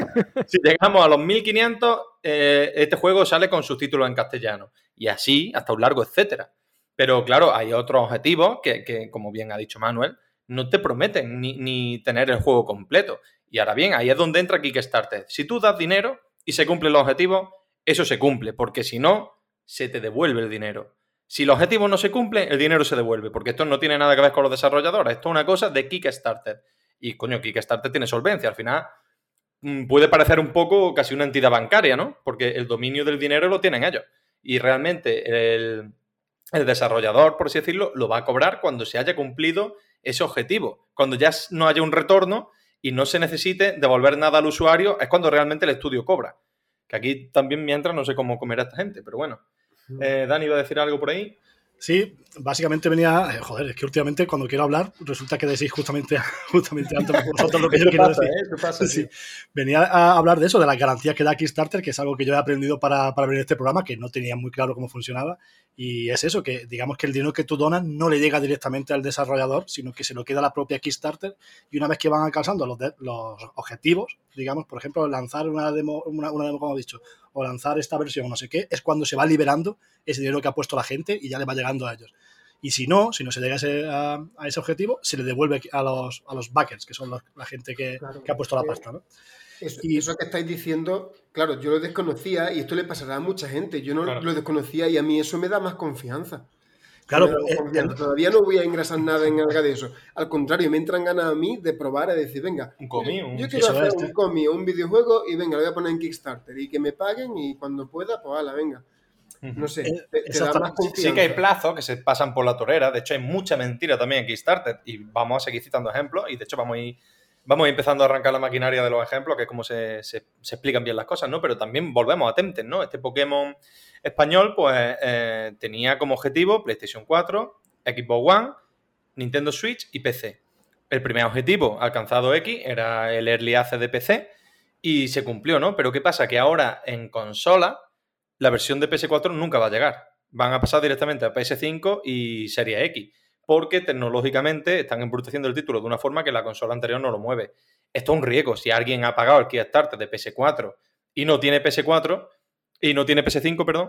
si llegamos a los mil quinientos, eh, este juego sale con subtítulos en castellano. Y así, hasta un largo etcétera. Pero claro, hay otros objetivos que, que como bien ha dicho Manuel, no te prometen ni, ni tener el juego completo. Y ahora bien, ahí es donde entra Kickstarter. Si tú das dinero y se cumplen los objetivos, eso se cumple, porque si no, se te devuelve el dinero. Si los objetivos no se cumplen, el dinero se devuelve, porque esto no tiene nada que ver con los desarrolladores, esto es una cosa de Kickstarter. Y, coño, Kickstarter tiene solvencia, al final mmm, puede parecer un poco casi una entidad bancaria, ¿no? Porque el dominio del dinero lo tienen ellos. Y realmente el, el desarrollador, por así decirlo, lo va a cobrar cuando se haya cumplido ese objetivo. Cuando ya no haya un retorno y no se necesite devolver nada al usuario, es cuando realmente el estudio cobra. Que aquí también mientras no sé cómo comerá esta gente, pero bueno. Eh, Dani, ¿iba a decir algo por ahí? Sí, básicamente venía... Eh, joder, es que últimamente cuando quiero hablar resulta que decís justamente, justamente antes de vosotros lo que yo quiero pasa, decir. ¿eh? Pasa, sí. Venía a hablar de eso, de las garantías que da Kickstarter, que es algo que yo he aprendido para, para ver este programa, que no tenía muy claro cómo funcionaba. Y es eso, que digamos que el dinero que tú donas no le llega directamente al desarrollador, sino que se lo queda la propia Kickstarter. Y una vez que van alcanzando los, de, los objetivos, digamos, por ejemplo, lanzar una demo, una, una demo, como he dicho, o lanzar esta versión o no sé qué, es cuando se va liberando ese dinero que ha puesto la gente y ya le va llegando a ellos. Y si no, si no se llega a ese, a, a ese objetivo, se le devuelve a los, a los backers, que son los, la gente que, claro, que ha puesto la pasta, ¿no? Eso, y, eso que estáis diciendo, claro, yo lo desconocía y esto le pasará a mucha gente. Yo no claro. lo desconocía y a mí eso me da más confianza. Claro, pero, eh, confianza. Eh, Todavía no voy a ingresar nada en algo de eso. Al contrario, me entran ganas a mí de probar, a decir, venga, un comi, un... yo quiero hacer este. un comi o un videojuego y venga, lo voy a poner en Kickstarter y que me paguen y cuando pueda, pues ala, venga. No sé, te, te da más confianza. Sí que hay plazos que se pasan por la torera. De hecho, hay mucha mentira también en Kickstarter y vamos a seguir citando ejemplos y de hecho vamos a ir, vamos a ir empezando a arrancar la maquinaria de los ejemplos, que es como se, se, se explican bien las cosas, ¿no? Pero también volvemos a Temtem, ¿no? Este Pokémon español, pues, eh, tenía como objetivo PlayStation cuatro, Xbox One, Nintendo Switch y P C. El primer objetivo alcanzado X era el Early Access de P C y se cumplió, ¿no? Pero ¿qué pasa? Que ahora en consola la versión de P S cuatro nunca va a llegar. Van a pasar directamente a P S cinco y Serie X, porque tecnológicamente están embruteciendo el título de una forma que la consola anterior no lo mueve. Esto es un riesgo. Si alguien ha pagado el Kickstarter de P S cuatro y no tiene P S cuatro, y no tiene P S cinco, perdón,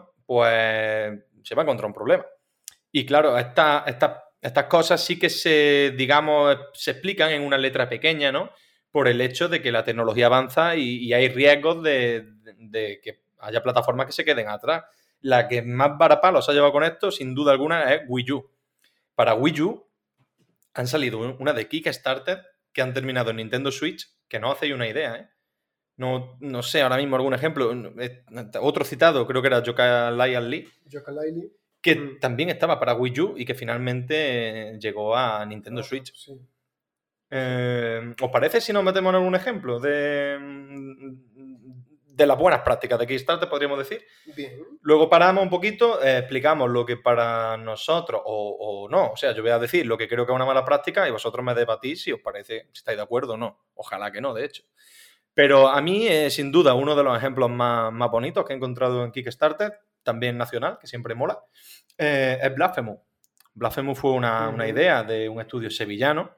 pues se va a encontrar un problema. Y claro, esta, esta, estas cosas sí que se, digamos, se explican en una letra pequeña, ¿no? Por el hecho de que la tecnología avanza y, y hay riesgos de, de, de que haya plataformas que se queden atrás. La que más varapalo se ha llevado con esto, sin duda alguna, es Wii U. Para Wii U han salido una de Kickstarter que han terminado en Nintendo Switch, que no hacéis una idea, ¿eh? No, no sé, ahora mismo algún ejemplo. Otro citado, creo que era Yooka-Laylee Lee, Yooka-Laylee, que mm. también estaba para Wii U y que finalmente llegó a Nintendo Switch. Sí. Eh, ¿Os parece si nos metemos en algún ejemplo de, de las buenas prácticas de Kickstarter, podríamos decir? Bien. Luego paramos un poquito, eh, explicamos lo que para nosotros, o, o no, o sea, yo voy a decir lo que creo que es una mala práctica y vosotros me debatís si os parece, si estáis de acuerdo o no. Ojalá que no, de hecho. Pero a mí, eh, sin duda, uno de los ejemplos más, más bonitos que he encontrado en Kickstarter, también nacional, que siempre mola, eh, es Blasphemous. Blasphemous fue una, uh-huh. una idea de un estudio sevillano,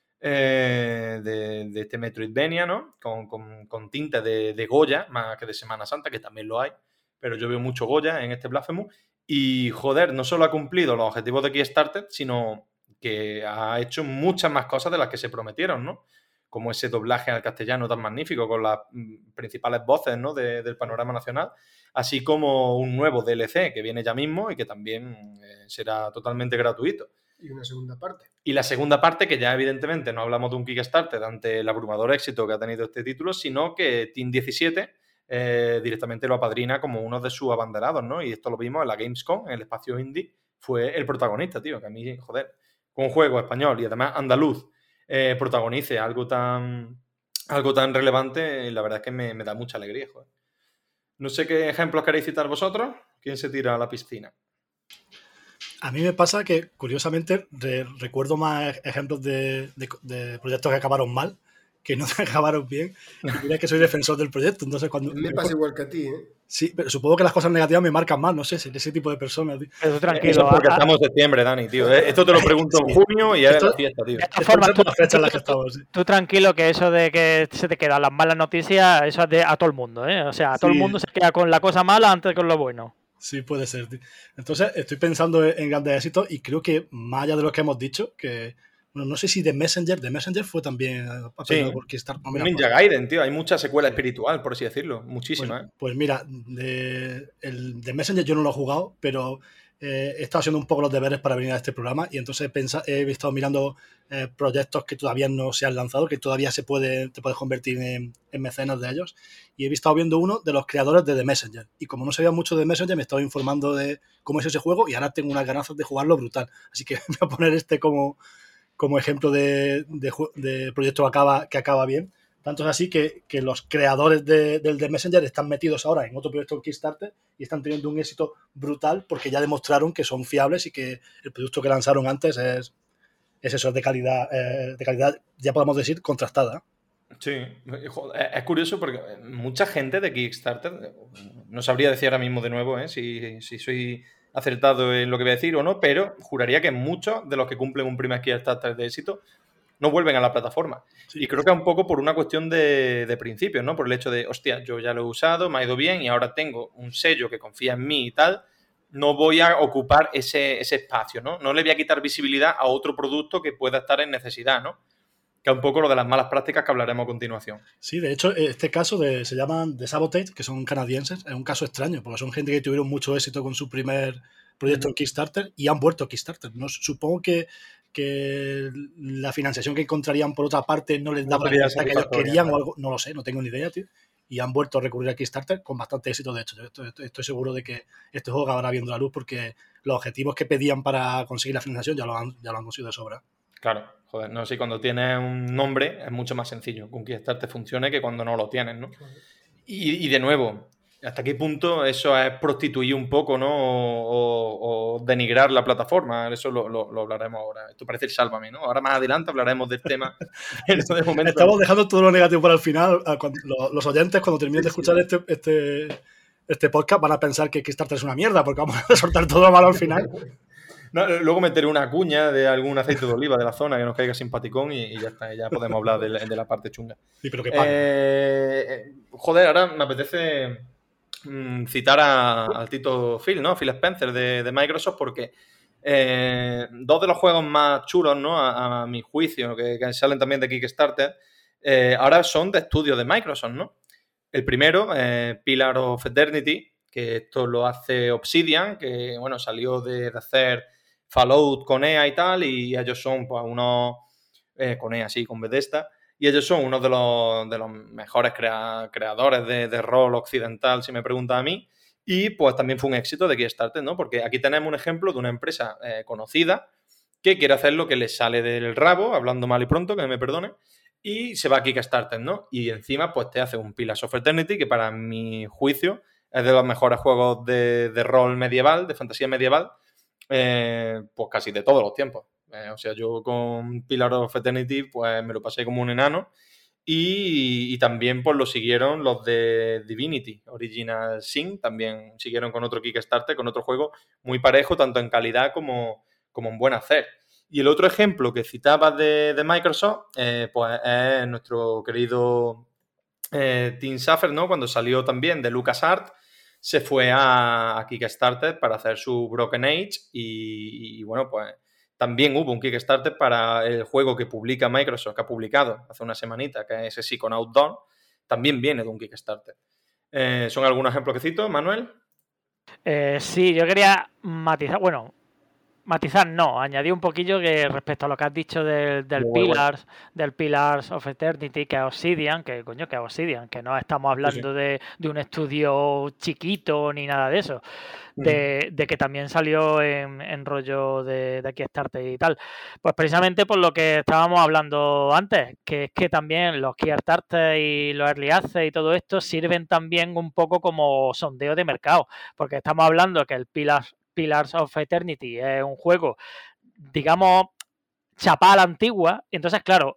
eh, de, de este Metroidvania, ¿no? Con, con, con tinta de, de Goya, más que de Semana Santa, que también lo hay, pero yo veo mucho Goya en este Blasphemous. Y, joder, no solo ha cumplido los objetivos de Kickstarter, sino que ha hecho muchas más cosas de las que se prometieron, ¿no? como ese doblaje al castellano tan magnífico con las mm, principales voces, ¿no? de, del panorama nacional, así como un nuevo D L C que viene ya mismo y que también eh, será totalmente gratuito. Y una segunda parte. Y la segunda parte, que ya evidentemente no hablamos de un Kickstarter ante el abrumador éxito que ha tenido este título, sino que Team diecisiete eh, directamente lo apadrina como uno de sus abanderados, ¿no? Y esto lo vimos en la Gamescom, en el espacio indie, fue el protagonista, tío, que a mí, joder, con un juego español y además andaluz eh, protagonice algo tan, algo tan relevante, la verdad es que me, me da mucha alegría, joder. No sé qué ejemplos queréis citar vosotros. ¿Quién se tira a la piscina? A mí me pasa que, curiosamente, re recuerdo más ejemplos de, de, de proyectos que acabaron mal que no que acabaron bien. Y mira que soy defensor del proyecto, entonces cuando... Me pasa igual que a ti, ¿eh? Sí, pero supongo que las cosas negativas me marcan más, no sé, si ese tipo de personas, tío. Pero tranquilo. Eso es porque a, estamos en septiembre, Dani, tío. Esto te lo pregunto sí. en junio y ya es la fiesta, tío. De todas formas, tú, fecha en la que estamos, sí. tú tranquilo que eso de que se te quedan las malas noticias, eso es de a todo el mundo, ¿eh? O sea, a todo sí. el mundo se queda con la cosa mala antes que con lo bueno. Sí, puede ser, tío. Entonces, estoy pensando en grandes éxitos y creo que, más allá de lo que hemos dicho, que... Bueno, no sé si The Messenger, The Messenger fue también sí. por Kickstarter. No, Ninja pues, Gaiden, tío, hay mucha secuela espiritual, por así decirlo, muchísima. Pues, ¿eh? pues mira, de, el The Messenger yo no lo he jugado, pero eh, he estado haciendo un poco los deberes para venir a este programa y entonces pensa, he estado mirando eh, proyectos que todavía no se han lanzado, que todavía se puede, te puedes convertir en, en mecenas de ellos, y he estado viendo uno de los creadores de The Messenger, y como no sabía mucho de Messenger, me estaba informando de cómo es ese juego y ahora tengo unas ganas de jugarlo brutal, así que voy a poner este como... como ejemplo de, de, de proyecto que acaba, que acaba bien. Tanto es así que, que los creadores de, del The Messenger están metidos ahora en otro proyecto en Kickstarter y están teniendo un éxito brutal porque ya demostraron que son fiables y que el producto que lanzaron antes es, es eso, de calidad, eh, de calidad, ya podemos decir, contrastada. Sí, es curioso porque mucha gente de Kickstarter, no sabría decir ahora mismo de nuevo ¿eh? si, si soy... acertado en lo que voy a decir o no, pero juraría que muchos de los que cumplen un primer Kickstarter de éxito no vuelven a la plataforma. Sí. Y creo que es un poco por una cuestión de, de principios, ¿no? Por el hecho de, hostia, yo ya lo he usado, me ha ido bien y ahora tengo un sello que confía en mí y tal, no voy a ocupar ese, ese espacio, ¿no? No le voy a quitar visibilidad a otro producto que pueda estar en necesidad, ¿no? Que es un poco lo de las malas prácticas que hablaremos a continuación. Sí, de hecho, este caso de, se llaman The Sabotage, que son canadienses, es un caso extraño, porque son gente que tuvieron mucho éxito con su primer proyecto en Kickstarter y han vuelto a Kickstarter. No, supongo que, que la financiación que encontrarían por otra parte no les daba no la libertad que ellos querían ¿no? o algo, no lo sé, no tengo ni idea, tío. Y han vuelto a recurrir a Kickstarter con bastante éxito, de hecho. Yo estoy, estoy, estoy seguro de que este juego acabará viendo la luz porque los objetivos que pedían para conseguir la financiación ya lo han, ya lo han conseguido de sobra. Claro, joder, no sé, cuando tienes un nombre es mucho más sencillo que un Kickstarter funcione que cuando no lo tienes, ¿no? Y, y de nuevo, ¿hasta qué punto eso es prostituir un poco, ¿no? O, o, o denigrar la plataforma? Eso lo, lo, lo hablaremos ahora. Esto parece el Sálvame, ¿no? Ahora más adelante hablaremos del tema. Pero de momento... Estamos dejando todo lo negativo para el final. Cuando, los oyentes, cuando terminen de escuchar este, este, este podcast, van a pensar que Kickstarter es una mierda porque vamos a soltar todo lo malo al final. No, luego meteré una cuña de algún aceite de oliva de la zona que nos caiga simpaticón y, y ya está, ya podemos hablar de la, de la parte chunga. Sí, pero que eh, joder, ahora me apetece mm, citar a, al Tito Phil, ¿no? Phil Spencer de, de Microsoft, porque eh, dos de los juegos más chulos, ¿no? A, a mi juicio, que, que salen también de Kickstarter, eh, ahora son de estudios de Microsoft, ¿no? El primero, eh, Pillar of Eternity, que esto lo hace Obsidian, que bueno, salió de, de hacer Fallout con E A y tal, y ellos son pues unos, eh, con E A sí, con Bethesda, y ellos son unos de los, de los mejores crea, creadores de, de rol occidental, si me preguntan a mí, y pues también fue un éxito de Kickstarter, ¿no? Porque aquí tenemos un ejemplo de una empresa eh, conocida que quiere hacer lo que le sale del rabo, hablando mal y pronto, que me perdone, y se va a Kickstarter, ¿no? Y encima pues te hace un Pillars of Eternity, que para mi juicio es de los mejores juegos de, de rol medieval, de fantasía medieval, eh, pues casi de todos los tiempos. Eh, o sea, yo con Pillar of Eternity pues me lo pasé como un enano y, y también pues lo siguieron los de Divinity Original Sin, también siguieron con otro Kickstarter, con otro juego muy parejo, tanto en calidad como, como en buen hacer. Y el otro ejemplo que citabas de, de Microsoft, eh, pues es nuestro querido eh, Tim Schafer, ¿no? Cuando salió también de LucasArts, se fue a, a Kickstarter para hacer su Broken Age y, y bueno, pues también hubo un Kickstarter para el juego que publica Microsoft, que ha publicado hace una semanita, que es ese Psychonaut Dawn, también viene de un Kickstarter. Eh, ¿Son algunos ejemplos que cito, Manuel? Eh, sí, yo quería matizar, bueno, matizar no, añadir un poquillo que respecto a lo que has dicho del, del Muy bueno. Pillars, del Pillars of Eternity, que es Obsidian, que coño, que es Obsidian, que no estamos hablando Sí, sí. de, de un estudio chiquito ni nada de eso, de, de que también salió en, en rollo de, de Kickstarter y tal. Pues precisamente por lo que estábamos hablando antes, que es que también los Kickstarter y los Early Access y todo esto sirven también un poco como sondeo de mercado, porque estamos hablando que el Pillars Pillars of Eternity es un juego, digamos, chapá a la antigua, y entonces, claro,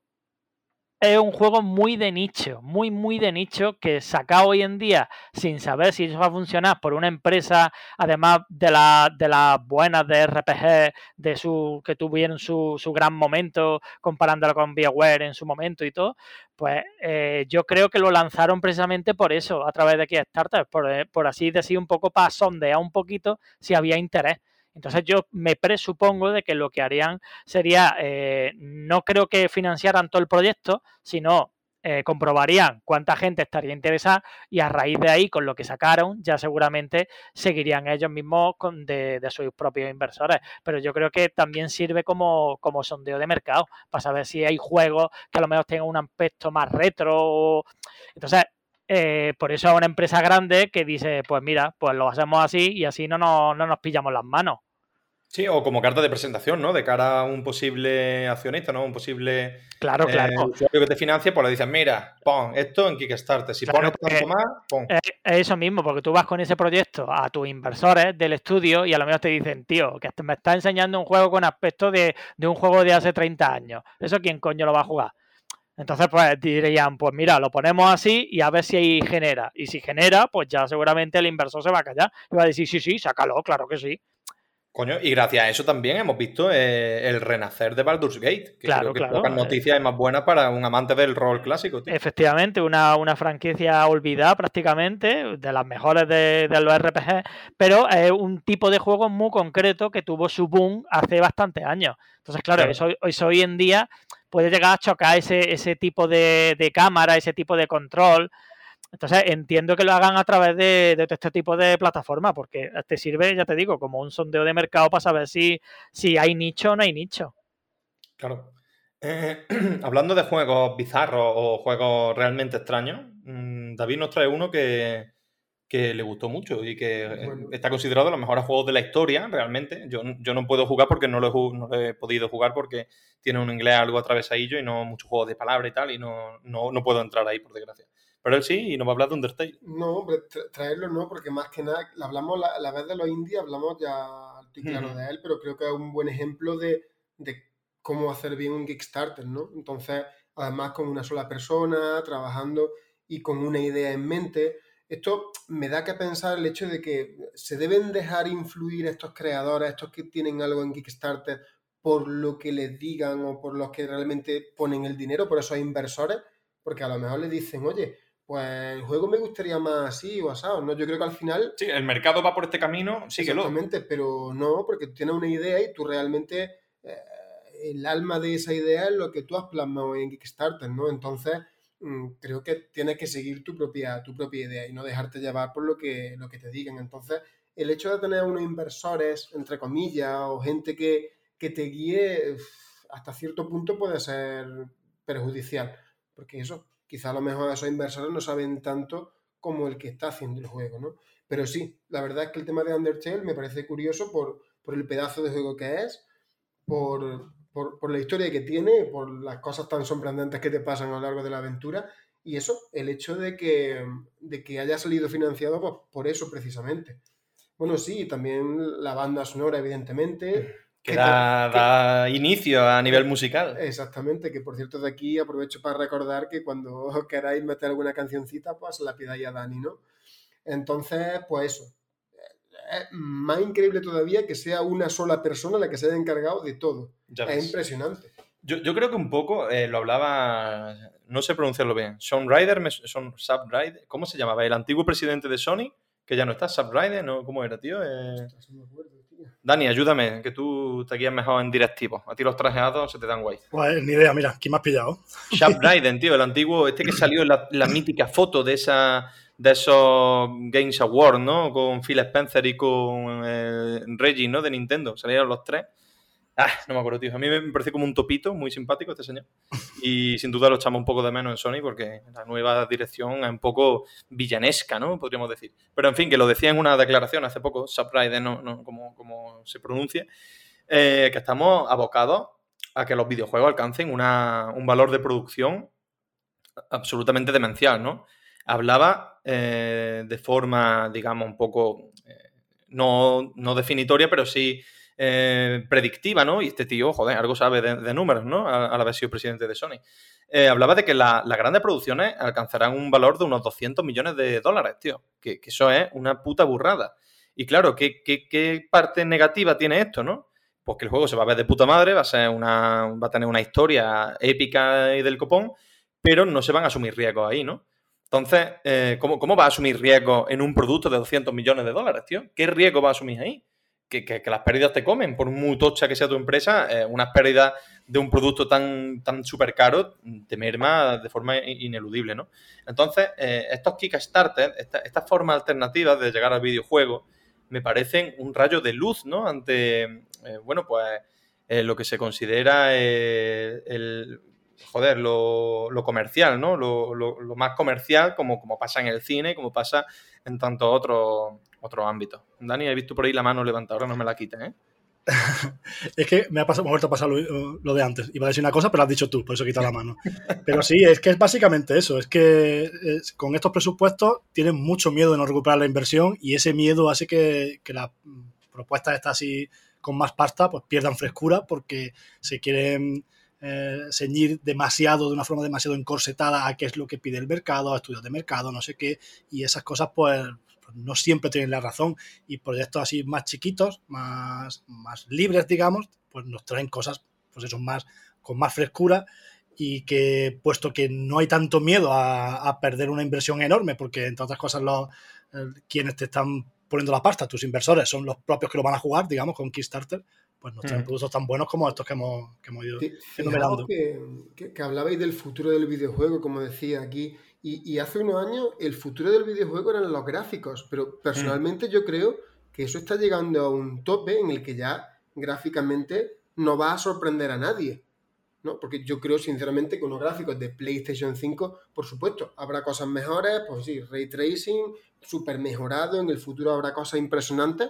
es un juego muy de nicho, muy, muy de nicho, que saca hoy en día sin saber si eso va a funcionar por una empresa, además de las de las buenas de R P G, de su que tuvieron su, su gran momento, comparándolo con BioWare en su momento y todo, pues eh, yo creo que lo lanzaron precisamente por eso, a través de Kickstarter, por, por así decir, un poco para sondear un poquito si había interés. Entonces yo me presupongo de que lo que harían sería, eh, no creo que financiaran todo el proyecto, sino eh, comprobarían cuánta gente estaría interesada y a raíz de ahí, con lo que sacaron, ya seguramente seguirían ellos mismos con de, de sus propios inversores. Pero yo creo que también sirve como, como sondeo de mercado, para saber si hay juegos que a lo mejor tengan un aspecto más retro. Entonces, Eh, por eso es una empresa grande que dice, pues mira, pues lo hacemos así y así no nos, no nos pillamos las manos. Sí, o como carta de presentación, ¿no? De cara a un posible accionista, ¿no? Un posible Claro, eh, claro. usuario que te financie, pues le dices, mira, pon esto en Kickstarter. Si Claro, pones tanto más, pon. Es, es eso mismo, porque tú vas con ese proyecto a tus inversores del estudio y a lo mejor te dicen, tío, que me está enseñando un juego con aspecto de, de un juego de hace treinta años. ¿Eso quién coño lo va a jugar? Entonces, pues dirían, pues mira, lo ponemos así y a ver si ahí genera. Y si genera, pues ya seguramente el inversor se va a callar y va a decir, sí, sí, sácalo, claro que sí. Coño, y gracias a eso también hemos visto eh, el renacer de Baldur's Gate, que Claro, creo que claro. pocas noticias es más buena para un amante del rol clásico, tío. Efectivamente, una, una franquicia olvidada prácticamente, de las mejores de, de los R P G, pero es un tipo de juego muy concreto que tuvo su boom hace bastantes años. Entonces, claro, Claro. Eso, eso hoy en día puede llegar a chocar ese, ese tipo de, de cámara, ese tipo de control. Entonces, entiendo que lo hagan a través de, de este tipo de plataformas, porque te sirve, ya te digo, como un sondeo de mercado para saber si, si hay nicho o no hay nicho. Claro. Eh, hablando de juegos bizarros o juegos realmente extraños, mmm, David nos trae uno que, que le gustó mucho y que Bueno. está considerado de los mejores juegos de la historia, realmente. Yo, yo no puedo jugar porque no lo, he, no lo he podido jugar porque tiene un inglés algo atravesadillo y no muchos juegos de palabra y tal, y no, no, no puedo entrar ahí, por desgracia. Pero él sí, y nos va a hablar de Undertale. No, hombre, tra- traerlo no, porque más que nada, hablamos la, la vez de los indies, hablamos ya, estoy claro Ujú. de él, pero creo que es un buen ejemplo de, de cómo hacer bien un Kickstarter, ¿no? Entonces, además con una sola persona, trabajando y con una idea en mente. Esto me da que pensar el hecho de que se deben dejar influir estos creadores, estos que tienen algo en Kickstarter, por lo que les digan o por los que realmente ponen el dinero, por esos inversores, porque a lo mejor les dicen, oye, pues el juego me gustaría más así o asado, ¿no? Yo creo que al final... Sí, el mercado va por este camino, síguelo. Exactamente, pero no, porque tú tienes una idea y tú realmente... Eh, el alma de esa idea es lo que tú has plasmado en Kickstarter, ¿no? Entonces, mmm, creo que tienes que seguir tu propia, tu propia idea y no dejarte llevar por lo que, lo que te digan. Entonces, el hecho de tener unos inversores, entre comillas, o gente que, que te guíe, hasta cierto punto puede ser perjudicial, porque eso... Quizá a lo mejor esos inversores no saben tanto como el que está haciendo el juego, ¿no? Pero sí, la verdad es que el tema de Undertale me parece curioso por, por el pedazo de juego que es, por, por, por la historia que tiene, por las cosas tan sorprendentes que te pasan a lo largo de la aventura, y eso, el hecho de que, de que haya salido financiado pues, por eso precisamente. Bueno, sí, también la banda sonora, evidentemente. Que que da, te, da que, inicio a nivel musical. Exactamente, que por cierto de aquí aprovecho para recordar que cuando queráis meter alguna cancioncita, pues la pidáis a Dani, ¿no? Entonces, pues eso. Es más increíble todavía que sea una sola persona la que se haya encargado de todo. Ya es ves. impresionante. Yo, yo creo que un poco, eh, lo hablaba, no sé pronunciarlo bien, Sean Ryder, Sean Subryder, ¿cómo se llamaba? El antiguo presidente de Sony, que ya no está, Subryder, ¿no? ¿Cómo era, tío? Eh... Ostras, no me acuerdo, tío. Dani, ayúdame, que tú te guías mejor en directivos. A ti los trajeados se te dan guay. Pues ni idea, mira, ¿quién me has pillado? Sharp Raiden, tío, el antiguo, este que salió en la, la mítica foto de esa de esos Games Awards, ¿no? Con Phil Spencer y con eh, Reggie, ¿no? De Nintendo. Salieron los tres. Ah, no me acuerdo, tío. A mí me parece como un topito, muy simpático este señor. Y sin duda lo echamos un poco de menos en Sony porque la nueva dirección es un poco villanesca, ¿no? Podríamos decir. Pero en fin, que lo decía en una declaración hace poco, Sharp Raiden, no, no, como, como se pronuncia, eh, que estamos abocados a que los videojuegos alcancen una, un valor de producción absolutamente demencial, ¿no? Hablaba eh, de forma, digamos, un poco eh, no, no definitoria, pero sí eh, predictiva, ¿no? Y este tío, joder, algo sabe de, de números, ¿no? A, a la vez sido presidente de Sony. Eh, hablaba de que la, las grandes producciones alcanzarán un valor de unos doscientos millones de dólares, tío. Que, que eso es una puta burrada. Y claro, ¿qué, qué, qué parte negativa tiene esto, no? Pues que el juego se va a ver de puta madre, va a ser una, va a tener una historia épica y del copón, pero no se van a asumir riesgos ahí, ¿no? Entonces, eh, ¿cómo, ¿cómo va a asumir riesgos en un producto de doscientos millones de dólares, tío? ¿Qué riesgo va a asumir ahí? Que, que, que las pérdidas te comen, por muy tocha que sea tu empresa, eh, unas pérdidas de un producto tan, tan súper caro te merma de forma ineludible, ¿no? Entonces, eh, estos Kickstarter, esta, estas formas alternativas de llegar al videojuego, me parecen un rayo de luz, ¿no? Ante, eh, bueno, pues, eh, lo que se considera eh, el... joder, lo, lo comercial, ¿no? Lo, lo, lo más comercial, como, como pasa en el cine, como pasa en tantos otros otros ámbitos. Dani, he visto por ahí la mano levantada, ahora no me la quites, ¿eh? Es que me ha, pasado, me ha vuelto a pasar lo, lo de antes. Iba a decir una cosa, pero has dicho tú, por eso he quitado la mano. Pero sí, es que es básicamente eso. Es que es, con estos presupuestos tienen mucho miedo de no recuperar la inversión y ese miedo hace que, que las propuestas estas así con más pasta pues pierdan frescura porque se quieren eh, ceñir demasiado, de una forma demasiado encorsetada a qué es lo que pide el mercado, a estudios de mercado, no sé qué, y esas cosas pues no siempre tienen la razón y proyectos así más chiquitos, más, más libres, digamos, pues nos traen cosas pues eso, más, con más frescura y que, puesto que no hay tanto miedo a, a perder una inversión enorme, porque entre otras cosas los, eh, quienes te están poniendo la pasta, tus inversores, son los propios que lo van a jugar, digamos, con Kickstarter, pues nos traen mm. productos tan buenos como estos que hemos, que hemos ido sí, enumerando. Que, que, que hablabais del futuro del videojuego, como decía aquí, y, y hace unos años el futuro del videojuego eran los gráficos, pero personalmente mm. yo creo que eso está llegando a un tope en el que ya gráficamente no va a sorprender a nadie, ¿no? Porque yo creo sinceramente que unos gráficos de PlayStation cinco, por supuesto, habrá cosas mejores, pues sí, Ray Tracing, súper mejorado, en el futuro habrá cosas impresionantes,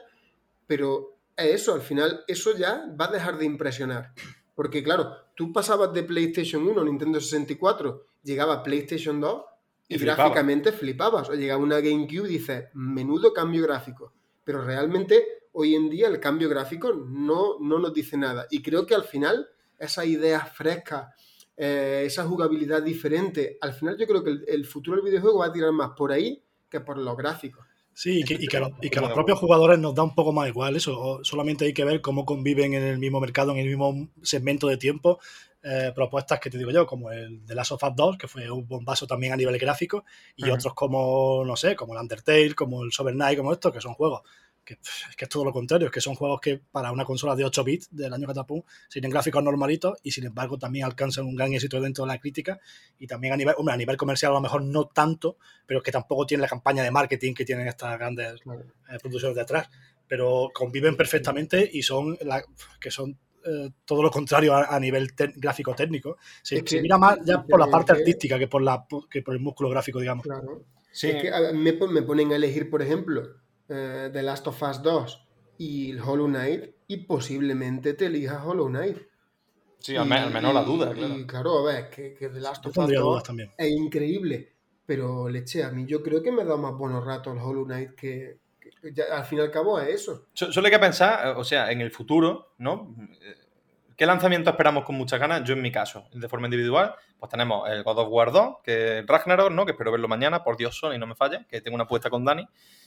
pero eso, al final, eso ya va a dejar de impresionar. Porque claro, tú pasabas de PlayStation uno, Nintendo sesenta y cuatro, llegaba a PlayStation dos y, y gráficamente flipabas. O llegaba una GameCube y dices, menudo cambio gráfico. Pero realmente, hoy en día, el cambio gráfico no, no nos dice nada. Y creo que al final, esas ideas frescas, eh, esa jugabilidad diferente, al final yo creo que el, el futuro del videojuego va a tirar más por ahí que por los gráficos. Sí, y que, y que, lo, y que a los propios jugadores nos da un poco más igual eso. Solamente hay que ver cómo conviven en el mismo mercado, en el mismo segmento de tiempo, eh, propuestas que te digo yo, como el de Last of Us dos, que fue un bombazo también a nivel gráfico, y uh-huh. otros como, no sé, como el Undertale, como el Shovel Knight, como estos, que son juegos que es que es todo lo contrario, es que son juegos que para una consola de ocho bits del año catapum tienen gráficos normalitos y sin embargo también alcanzan un gran éxito dentro de la crítica y también a nivel, hombre, a nivel comercial a lo mejor no tanto, pero es que tampoco tienen la campaña de marketing que tienen estas grandes claro. eh, producciones detrás, pero conviven perfectamente y son la, que son eh, todo lo contrario a, a nivel te- gráfico técnico. Se, es que, se mira más ya por la parte que, artística que por, la, que por el músculo gráfico, digamos. Claro. Sí. Es que a, me, me ponen a elegir, por ejemplo, Uh, The Last of Us dos y el Hollow Knight y posiblemente te elijas Hollow Knight. Sí, al, me, al menos la duda, claro. Y claro, a ver, que, que The Last of Us dos es increíble, pero leche, a mí yo creo que me ha dado más buenos ratos el Hollow Knight que, que, que ya, al fin y al cabo es eso. Solo hay que pensar, o sea, en el futuro, ¿no? ¿Qué lanzamiento esperamos con muchas ganas? Yo en mi caso, de forma individual, pues tenemos el God of War dos, que es Ragnarok, ¿no? Que espero verlo mañana, por Dios, Sony, no me falle, que tengo una apuesta con Dani.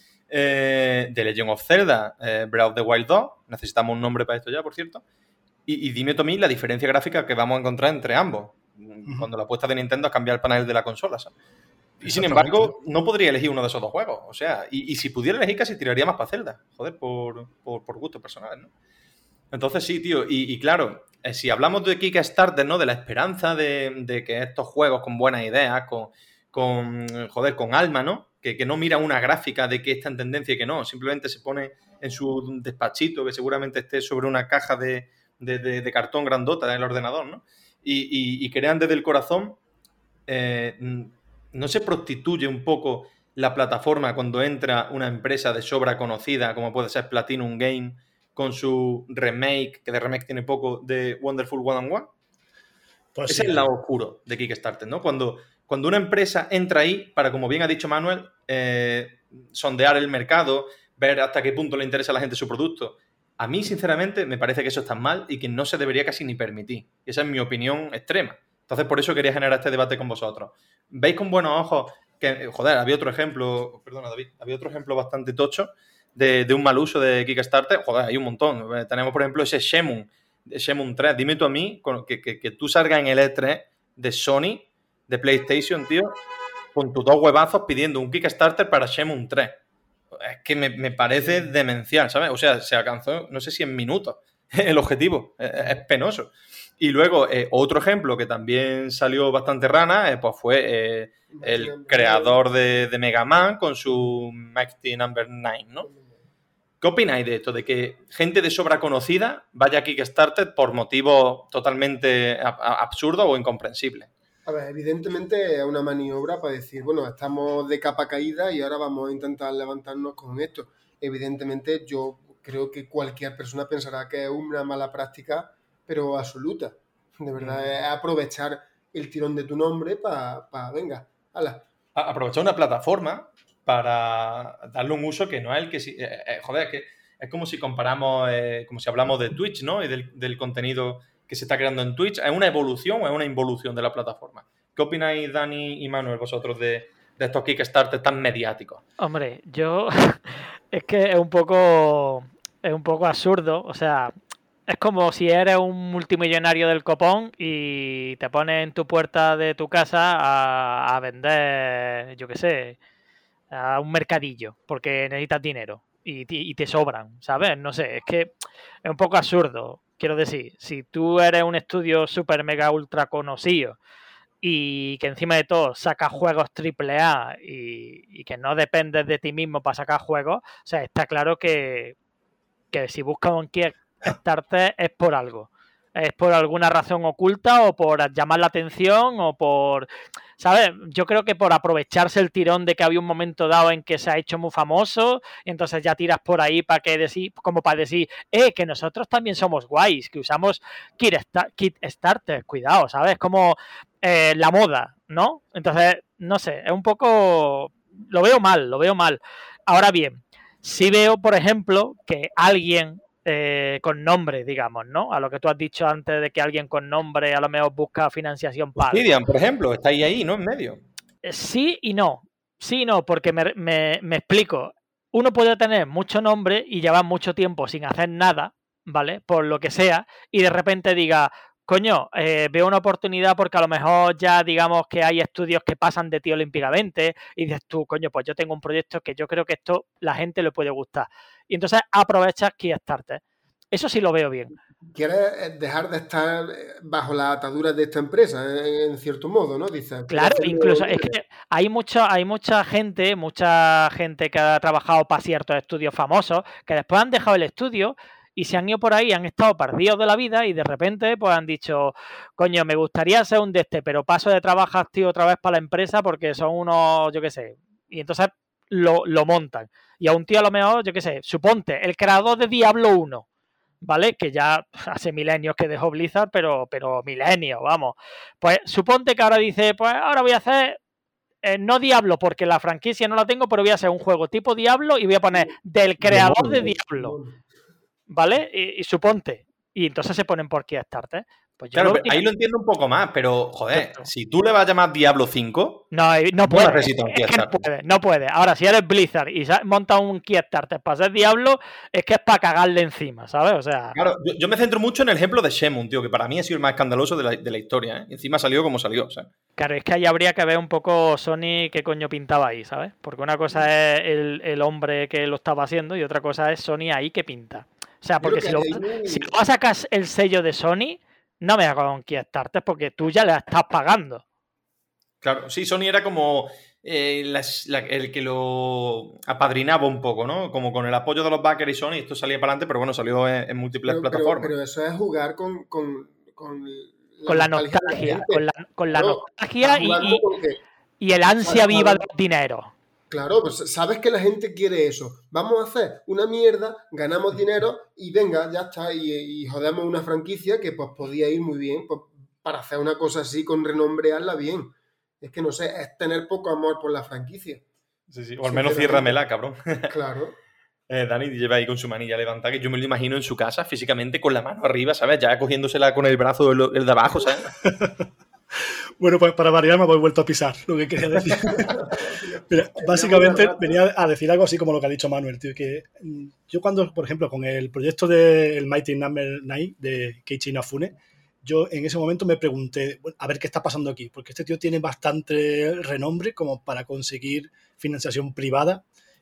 Eh, The Legend of Zelda, eh, Breath of the Wild dos, necesitamos un nombre para esto ya, por cierto, y, y dime tú a mí la diferencia gráfica que vamos a encontrar entre ambos, uh-huh. cuando la apuesta de Nintendo es cambiar el panel de la consola, ¿sabes? Y sin embargo, no podría elegir uno de esos dos juegos. O sea, y, y si pudiera elegir, casi tiraría más para Zelda. Joder, por, por, por gustos personales, ¿no? Entonces sí, tío. Y, y claro, eh, si hablamos de Kickstarter, ¿no? De la esperanza de, de que estos juegos con buenas ideas, con, con joder, con alma, ¿no? Que, que no mira una gráfica de que está en tendencia y que no. Simplemente se pone en su despachito, que seguramente esté sobre una caja de, de, de, de cartón grandota del ordenador, ¿no? Y, y, y crean desde el corazón... Eh, ¿no se prostituye un poco la plataforma cuando entra una empresa de sobra conocida, como puede ser Platinum Game, con su remake, que de remake tiene poco, de Wonderful one and one? Pues Ese sí, es el lado oscuro de Kickstarter, ¿no? Cuando, cuando una empresa entra ahí para, como bien ha dicho Manuel, eh, sondear el mercado, ver hasta qué punto le interesa a la gente su producto. A mí, sinceramente, me parece que eso está mal y que no se debería casi ni permitir. Esa es mi opinión extrema. Entonces, por eso quería generar este debate con vosotros. ¿Veis con buenos ojos que, joder, había otro ejemplo, perdona David, había otro ejemplo bastante tocho de, de un mal uso de Kickstarter? Joder, hay un montón. Tenemos, por ejemplo, ese Shenmue, Shenmue tres. Dime tú a mí que, que, que tú salgas en el E tres de Sony, de PlayStation, tío, con tus dos huevazos pidiendo un Kickstarter para Shenmue tres. Es que me, me parece demencial, ¿sabes? O sea, se alcanzó, no sé si en minutos, el objetivo. Es, es penoso. Y luego, eh, otro ejemplo que también salió bastante rana, eh, pues fue eh, el creador de, de Mega Man con su Mighty Number nueve, ¿no? ¿Qué opináis de esto? De que gente de sobra conocida vaya a Kickstarter por motivos totalmente a, a, absurdos o incomprensibles. A ver, evidentemente es una maniobra para decir, bueno, estamos de capa caída y ahora vamos a intentar levantarnos con esto. Evidentemente yo creo que cualquier persona pensará que es una mala práctica, pero absoluta. De verdad, es aprovechar el tirón de tu nombre para, pa, venga, hala. Aprovechar una plataforma para darle un uso que no es el que... Eh, eh, joder, es que es como si comparamos, eh, como si hablamos de Twitch, ¿no? Y del, del contenido que se está creando en Twitch. ¿Es una evolución o es una involución de la plataforma? ¿Qué opináis, Dani y Manuel, vosotros de, de estos Kickstarter tan mediáticos? Hombre, yo... es que es un poco... es un poco absurdo, o sea... Es como si eres un multimillonario del copón y te pones en tu puerta de tu casa a, a vender, yo qué sé, a un mercadillo, porque necesitas dinero y, y te sobran, ¿sabes? No sé, es que es un poco absurdo. Quiero decir, si tú eres un estudio super mega ultra conocido y que encima de todo sacas juegos triple A y, y que no dependes de ti mismo para sacar juegos, o sea, está claro que, que si buscas un Kickstarter es por algo. Es por alguna razón oculta o por llamar la atención o por... ¿Sabes? Yo creo que por aprovecharse el tirón de que había un momento dado en que se ha hecho muy famoso y entonces ya tiras por ahí para que decir, como para decir, eh, que nosotros también somos guays, que usamos Kickstarter, cuidado, ¿sabes? Como eh, la moda, ¿no? Entonces, no sé, es un poco... Lo veo mal, lo veo mal. Ahora bien, sí veo, por ejemplo, que alguien... Eh, con nombre, digamos, ¿no? A lo que tú has dicho antes de que alguien con nombre a lo mejor busca financiación para... Obsidian, por ejemplo, está ahí, ahí, ¿no? En medio. Eh, sí y no. Sí y no, porque me, me, me explico. Uno puede tener mucho nombre y llevar mucho tiempo sin hacer nada, ¿vale? Por lo que sea, y de repente diga, coño, eh, veo una oportunidad porque a lo mejor ya digamos que hay estudios que pasan de ti olímpicamente y dices tú, coño, pues yo tengo un proyecto que yo creo que esto la gente le puede gustar. Y entonces aprovechas Kickstarter. Eso sí lo veo bien. Quieres dejar de estar bajo la atadura de esta empresa, en cierto modo, ¿no? Dices. Claro, incluso es que hay mucha, hay mucha gente, mucha gente que ha trabajado para ciertos estudios famosos que después han dejado el estudio y se han ido por ahí, han estado perdidos de la vida y de repente pues han dicho, coño, me gustaría ser un de este, pero paso de trabajar, tío, otra vez para la empresa porque son unos, yo qué sé. Y entonces lo, lo montan. Y a un tío a lo mejor, yo qué sé, suponte, el creador de Diablo uno, ¿vale? Que ya hace milenios que dejó Blizzard, pero, pero milenios, vamos. Pues suponte que ahora dice, pues ahora voy a hacer, eh, no Diablo, porque la franquicia no la tengo, pero voy a hacer un juego tipo Diablo y voy a poner del creador de Diablo, ¿vale? Y, y suponte. Y entonces se ponen por Kickstarter. Pues claro, lo pero ahí lo entiendo un poco más, pero, joder, Exacto. si tú le vas a llamar Diablo cinco, No, no no puede. necesitas un Es que no Kickstarter. puede, no puede. Ahora, si eres Blizzard y montas un Kickstarter para ser Diablo, es que es para cagarle encima, ¿sabes? O sea... Claro, yo, yo me centro mucho en el ejemplo de Shenmue, tío, que para mí ha sido el más escandaloso de la, de la historia, ¿eh? Encima salió como salió, o sea. Claro, es que ahí habría que ver un poco Sony qué coño pintaba ahí, ¿sabes? Porque una cosa es el, el hombre que lo estaba haciendo y otra cosa es Sony ahí que pinta. O sea, porque si lo, muy... si lo vas a sacar el sello de Sony, no me hagas un Kickstarter porque tú ya le estás pagando. Claro, sí, Sony era como eh, las, la, el que lo apadrinaba un poco, ¿no? Como con el apoyo de los backers y Sony, esto salía para adelante, pero bueno, salió en, en múltiples pero, plataformas. Pero, pero eso es jugar con, con, con la con la nostalgia, nostalgia, la con la, con la no, nostalgia y, y, porque, y el ansia ¿sabes? viva del dinero. Claro, pues sabes que la gente quiere eso. Vamos a hacer una mierda, ganamos dinero y venga, ya está. Y, y jodemos una franquicia que pues podía ir muy bien pues, para hacer una cosa así con renombrearla bien. Es que no sé, es tener poco amor por la franquicia. Sí, sí. O al menos ciérramela, cabrón. Claro. eh, Dani lleva ahí con su manilla levantada, que yo me lo imagino en su casa físicamente con la mano arriba, ¿sabes? Ya cogiéndosela con el brazo el, el de abajo, ¿sabes? Bueno, pues para variar me he vuelto a pisar, lo que quería decir. Mira, básicamente venía a decir algo así como lo que ha dicho Manuel, tío, que yo cuando, por ejemplo, con el proyecto del Mighty Number nueve de Keiichi Inafune, yo en ese momento me pregunté, bueno, a ver qué está pasando aquí, porque este tío tiene bastante renombre como para conseguir financiación privada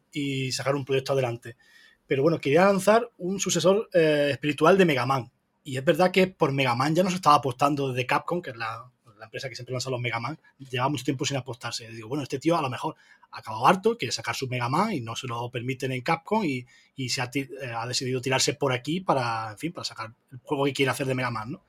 y sacar un proyecto adelante. Pero bueno, quería lanzar un sucesor eh, espiritual de Mega Man. Y es verdad que por Mega Man ya no se estaba apostando desde Capcom, que es la, la empresa que siempre lanza los Mega Man, llevaba mucho tiempo sin apostarse. Y digo, bueno, este tío a lo mejor ha acabado harto, quiere sacar su Mega Man y no se lo permiten en Capcom y, y se ha, eh, ha decidido tirarse por aquí para, en fin, para sacar el juego que quiere hacer de Mega Man, ¿no?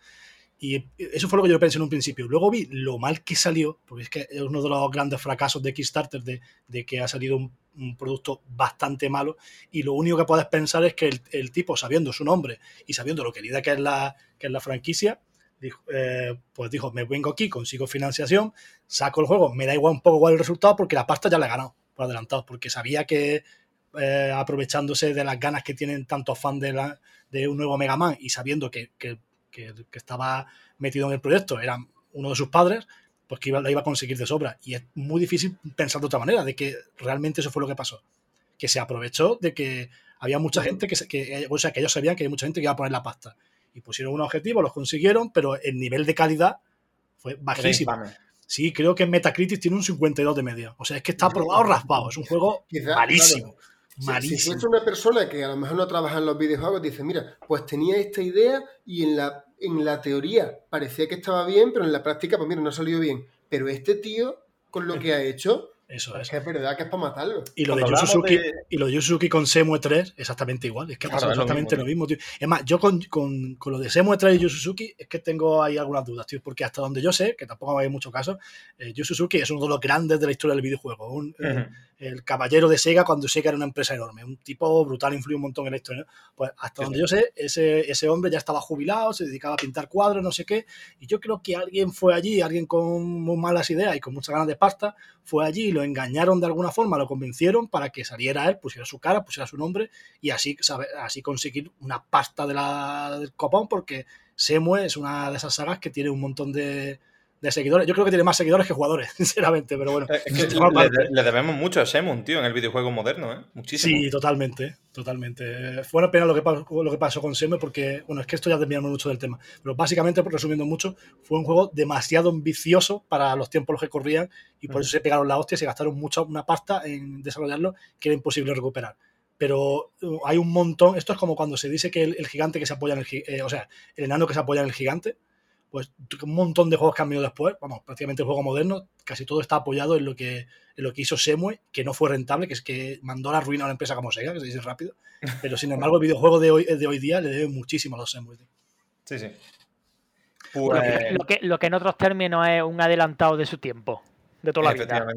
Y eso fue lo que yo pensé en un principio. Luego vi lo mal que salió, porque es que es uno de los grandes fracasos de Kickstarter, de, de que ha salido un, un producto bastante malo, y lo único que puedes pensar es que el, el tipo, sabiendo su nombre y sabiendo lo querida que es la, que es la franquicia, dijo, eh, pues dijo, me vengo aquí, consigo financiación, saco el juego, me da igual un poco igual el resultado porque la pasta ya la he ganado por adelantado, porque sabía que eh, aprovechándose de las ganas que tienen tantos fans de, la, de un nuevo Mega Man y sabiendo que, que Que, que estaba metido en el proyecto era uno de sus padres, pues que iba, la iba a conseguir de sobra. Y es muy difícil pensar de otra manera, de que realmente eso fue lo que pasó. Que se aprovechó de que había mucha gente que, que o sea, que ellos sabían que hay mucha gente que iba a poner la pasta. Y pusieron un objetivo, los consiguieron, pero el nivel de calidad fue bajísimo. Sí, creo que en Metacritic tiene un cincuenta y dos de media. O sea, es que está aprobado raspado. Es un juego Quizá, malísimo. Claro. Si, si fuese una persona que a lo mejor no trabaja en los videojuegos, dice, mira, pues tenía esta idea y en la, en la teoría parecía que estaba bien, pero en la práctica, pues mira, no ha salido bien. Pero este tío, con lo que ha hecho, eso es. Es que es verdad que es para matarlo. Y lo, de Yu Suzuki, de... y lo de Yu Suzuki con Semue tres, exactamente igual. Es que ha pasado claro, exactamente lo mismo, lo mismo, tío. Es más, yo con, con, con lo de Semue tres y Yu Suzuki es que tengo ahí algunas dudas, tío. Porque hasta donde yo sé, que tampoco hay mucho caso, eh, Yu Suzuki es uno de los grandes de la historia del videojuego. Un, uh-huh. eh, el caballero de Sega cuando Sega era una empresa enorme. Un tipo brutal, influyó un montón en la historia. Pues hasta sí, donde sí. yo sé, ese, ese hombre ya estaba jubilado, se dedicaba a pintar cuadros, no sé qué. Y yo creo que alguien fue allí, alguien con muy malas ideas y con muchas ganas de pasta, fue allí y lo engañaron de alguna forma, lo convencieron para que saliera él, pusiera su cara, pusiera su nombre y así, sabe, así conseguir una pasta de la, del copón, porque Semue es una de esas sagas que tiene un montón de, de seguidores. Yo creo que tiene más seguidores que jugadores, sinceramente, pero bueno. Es que le, le debemos mucho a Semue, tío, en el videojuego moderno, ¿eh? Muchísimo. Sí, totalmente, totalmente. Fue una pena lo que pasó, lo que pasó con Semue porque, bueno, es que esto ya desviamos mucho del tema, pero básicamente, resumiendo mucho, fue un juego demasiado ambicioso para los tiempos los que corrían y por uh-huh. eso se pegaron la hostia y se gastaron mucha, una pasta en desarrollarlo que era imposible recuperar. Pero hay un montón, esto es como cuando se dice que el, el gigante que se apoya en el, eh, o sea, el enano que se apoya en el gigante, pues un montón de juegos que han venido después, vamos, prácticamente el juego moderno, casi todo está apoyado en lo que, en lo que hizo Semue, que no fue rentable, que es que mandó a la ruina a una empresa como Sega, que se dice rápido, pero sin embargo el videojuego de hoy, de hoy día le debe muchísimo a los Semue. Sí, sí. Pues... Lo, que, lo, que, lo que en otros términos es un adelantado de su tiempo, de toda la vida.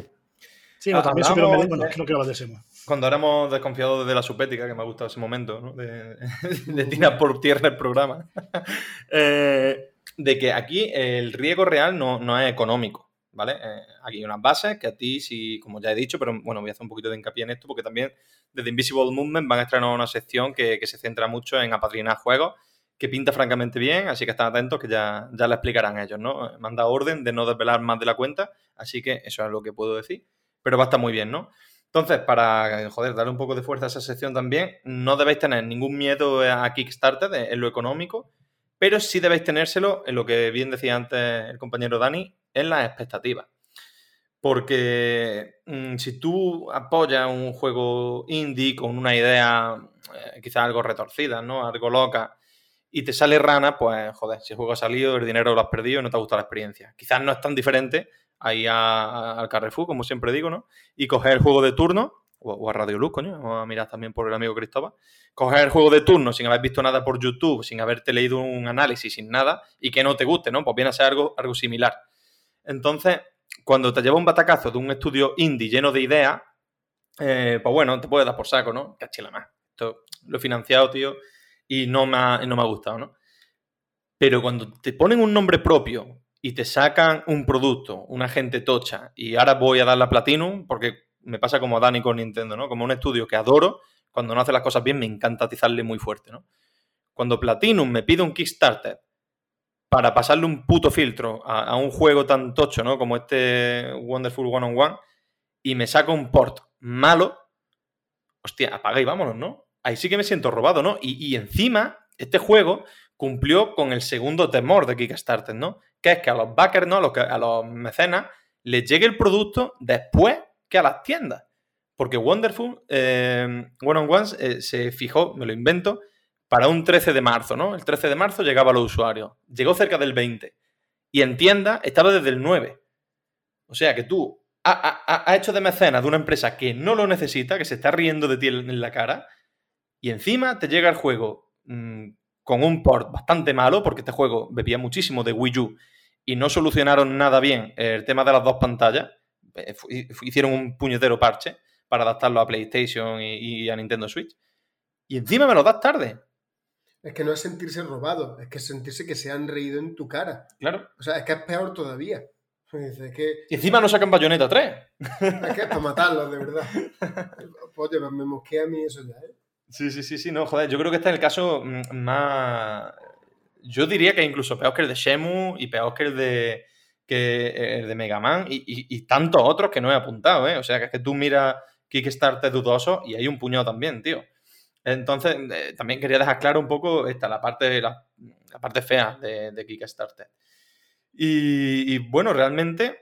Sí, no, también supieron medir, bueno, es que no quiero hablar de Semue. Cuando éramos desconfiados de la supética, que me ha gustado ese momento, ¿no? de, de tirar por tierra el programa, eh, de que aquí el riesgo real no, no es económico, ¿vale? Eh, aquí hay unas bases que a ti, sí, como ya he dicho, pero bueno, voy a hacer un poquito de hincapié en esto, porque también desde Invisible Movement van a estrenar una sección que, que se centra mucho en apadrinar juegos que pinta francamente bien, así que están atentos que ya, ya le explicarán ellos, ¿no? Me han dado orden de no desvelar más de la cuenta, así que eso es lo que puedo decir. Pero va a estar muy bien, ¿no? Entonces, para, joder, darle un poco de fuerza a esa sección también, no debéis tener ningún miedo a Kickstarter en lo económico, pero sí debéis tenérselo en lo que bien decía antes el compañero Dani, en las expectativas. Porque mmm, si tú apoyas un juego indie con una idea eh, quizás algo retorcida, ¿no? Algo loca, y te sale rana, pues, joder, si el juego ha salido, el dinero lo has perdido y no te ha gustado la experiencia. Quizás no es tan diferente ahí al Carrefour, como siempre digo, ¿no? Y coger el juego de turno, o, o a Radio Luz, coño, vamos a mirar también por el amigo Cristóbal, coger el juego de turno sin haber visto nada por YouTube, sin haberte leído un análisis, sin nada, y que no te guste, ¿no? Pues viene a ser algo, algo similar. Entonces, cuando te lleva un batacazo de un estudio indie lleno de ideas, eh, pues bueno, te puedes dar por saco, ¿no? Cachila más. Esto lo he financiado, tío, y no me ha, no me ha gustado, ¿no? Pero cuando te ponen un nombre propio y te sacan un producto, una gente tocha, y ahora voy a dar la Platinum, porque me pasa como a Dani con Nintendo, ¿no? Como un estudio que adoro, cuando no hace las cosas bien me encanta atizarle muy fuerte, ¿no? Cuando Platinum me pide un Kickstarter para pasarle un puto filtro a, a un juego tan tocho, ¿no? Como este Wonderful One on One, y me saca un port malo, hostia, apaga y vámonos, ¿no? Ahí sí que me siento robado, ¿no? Y, y encima, este juego cumplió con el segundo temor de Kickstarter, ¿no? Que es que a los backers, ¿no? A los, a los mecenas, les llegue el producto después que a las tiendas. Porque Wonderful eh, One on One eh, se fijó, me lo invento, para un trece de marzo, ¿no? El trece de marzo llegaba a los usuarios. Llegó cerca del veinte. Y en tienda estaba desde el nueve. O sea que tú has ha, ha hecho de mecenas de una empresa que no lo necesita, que se está riendo de ti en la cara, y encima te llega el juego mmm, con un port bastante malo, porque este juego bebía muchísimo de Wii U y no solucionaron nada bien el tema de las dos pantallas. Hicieron un puñetero parche para adaptarlo a PlayStation y, y a Nintendo Switch. Y encima me lo das tarde. Es que no es sentirse robado, es que es sentirse que se han reído en tu cara. Claro. O sea, es que es peor todavía. Es que... Y encima no sacan Bayonetta tres. Es que es para matarlos, de verdad. Oye, me mosquea a mí eso ya, ¿eh? Sí, sí, sí, sí, no, joder, yo creo que este es el caso más... Yo diría que incluso peor que el de Shenmue y peor que el de, que el de Mega Man y, y, y tantos otros que no he apuntado, ¿eh? O sea, que es que tú miras Kickstarter dudoso y hay un puñado también, tío. Entonces, eh, también quería dejar claro un poco esta, la parte, la, la parte fea de, de Kickstarter. Y, y bueno, realmente...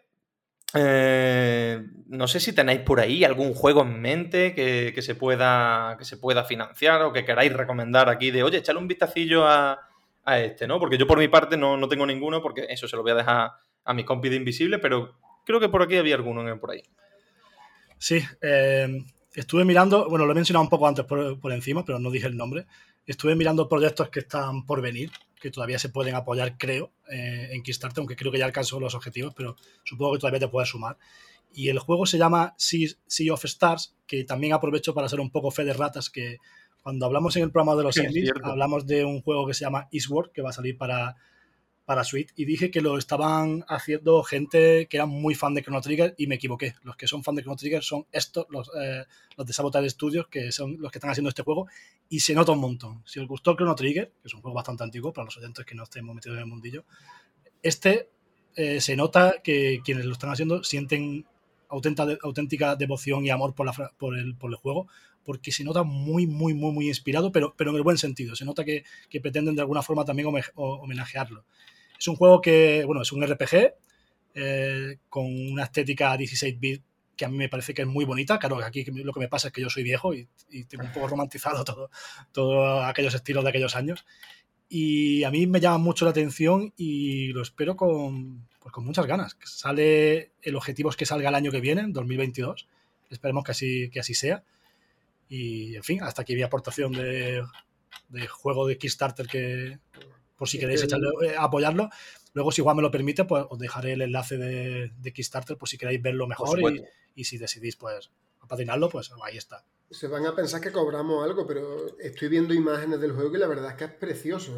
Eh, no sé si tenéis por ahí algún juego en mente que, que, se pueda, que se pueda financiar o que queráis recomendar aquí de, oye, echale un vistacillo a, a este, ¿no? Porque yo por mi parte no, no tengo ninguno porque eso se lo voy a dejar a mis compis de Invisible, pero creo que por aquí había alguno por ahí. Sí, eh, estuve mirando, bueno, lo he mencionado un poco antes por, por encima, pero no dije el nombre. Estuve mirando proyectos que están por venir, que todavía se pueden apoyar, creo, eh, en Kickstarter, aunque creo que ya alcanzó los objetivos, pero supongo que todavía te puedes sumar. Y el juego se llama Sea, sea of Stars, que también aprovecho para hacer un poco fe de ratas, que cuando hablamos en el programa de los sí, indies, hablamos de un juego que se llama Eastward, que va a salir para, para Switch, y dije que lo estaban haciendo gente que era muy fan de Chrono Trigger, y me equivoqué. Los que son fan de Chrono Trigger son estos, los, eh, los de Sabotage Studios, que son los que están haciendo este juego, y se nota un montón. Si os gustó Chrono Trigger, que es un juego bastante antiguo para los oyentes que no estemos metidos en el mundillo, este eh, se nota que quienes lo están haciendo sienten auténtica, auténtica devoción y amor por, la, por, el, por el juego, porque se nota muy, muy, muy, muy inspirado, pero, pero en el buen sentido. Se nota que, que pretenden de alguna forma también homenajearlo. Es un juego que, bueno, es un R P G eh, con una estética dieciséis bits que a mí me parece que es muy bonita. Claro, aquí lo que me pasa es que yo soy viejo y, y tengo un poco romantizado todo, todo aquellos estilos de aquellos años. Y a mí me llama mucho la atención y lo espero con, pues con muchas ganas. Sale, el objetivo es que salga el año que viene, en dos mil veintidós. Esperemos que así, que así sea. Y, en fin, hasta aquí mi aportación de, de juego de Kickstarter que, por si queréis echarle, eh, apoyarlo. Luego, si igual me lo permite, pues os dejaré el enlace de, de Kickstarter por si queréis verlo mejor y, y si decidís, pues, apadrinarlo, pues ahí está. Se van a pensar que cobramos algo, pero estoy viendo imágenes del juego y la verdad es que es precioso, ¿eh?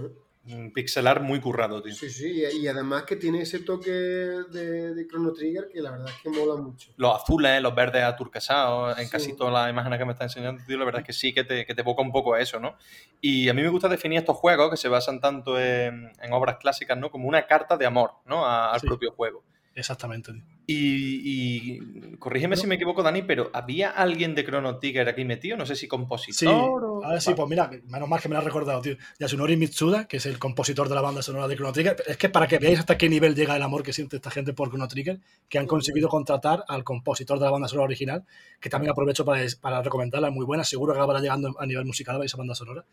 un pixelar muy currado, tío. Sí, sí, y además que tiene ese toque de, de Chrono Trigger que la verdad es que mola mucho. Los azules, los verdes aturquesados, en Sí. casi todas las imágenes que me está enseñando, tío, la verdad es que sí que te, que te evoca un poco a eso, ¿no? Y a mí me gusta definir estos juegos que se basan tanto en, en obras clásicas, ¿no? Como una carta de amor, ¿no? A- al Sí. propio juego. Exactamente, tío. Y, y corrígeme No. si me equivoco, Dani, pero ¿había alguien de Chrono Trigger aquí metido? No sé si compositor Sí, o... a ver, sí, Vale. pues mira, menos mal que me lo has recordado, tío. Yasunori Mitsuda, que es el compositor de la banda sonora de Chrono Trigger. Es que para que veáis hasta qué nivel llega el amor que siente esta gente por Chrono Trigger, que han conseguido contratar al compositor de la banda sonora original, que también aprovecho para, para recomendarla, es muy buena, seguro que acabará llegando a nivel musical a esa banda sonora.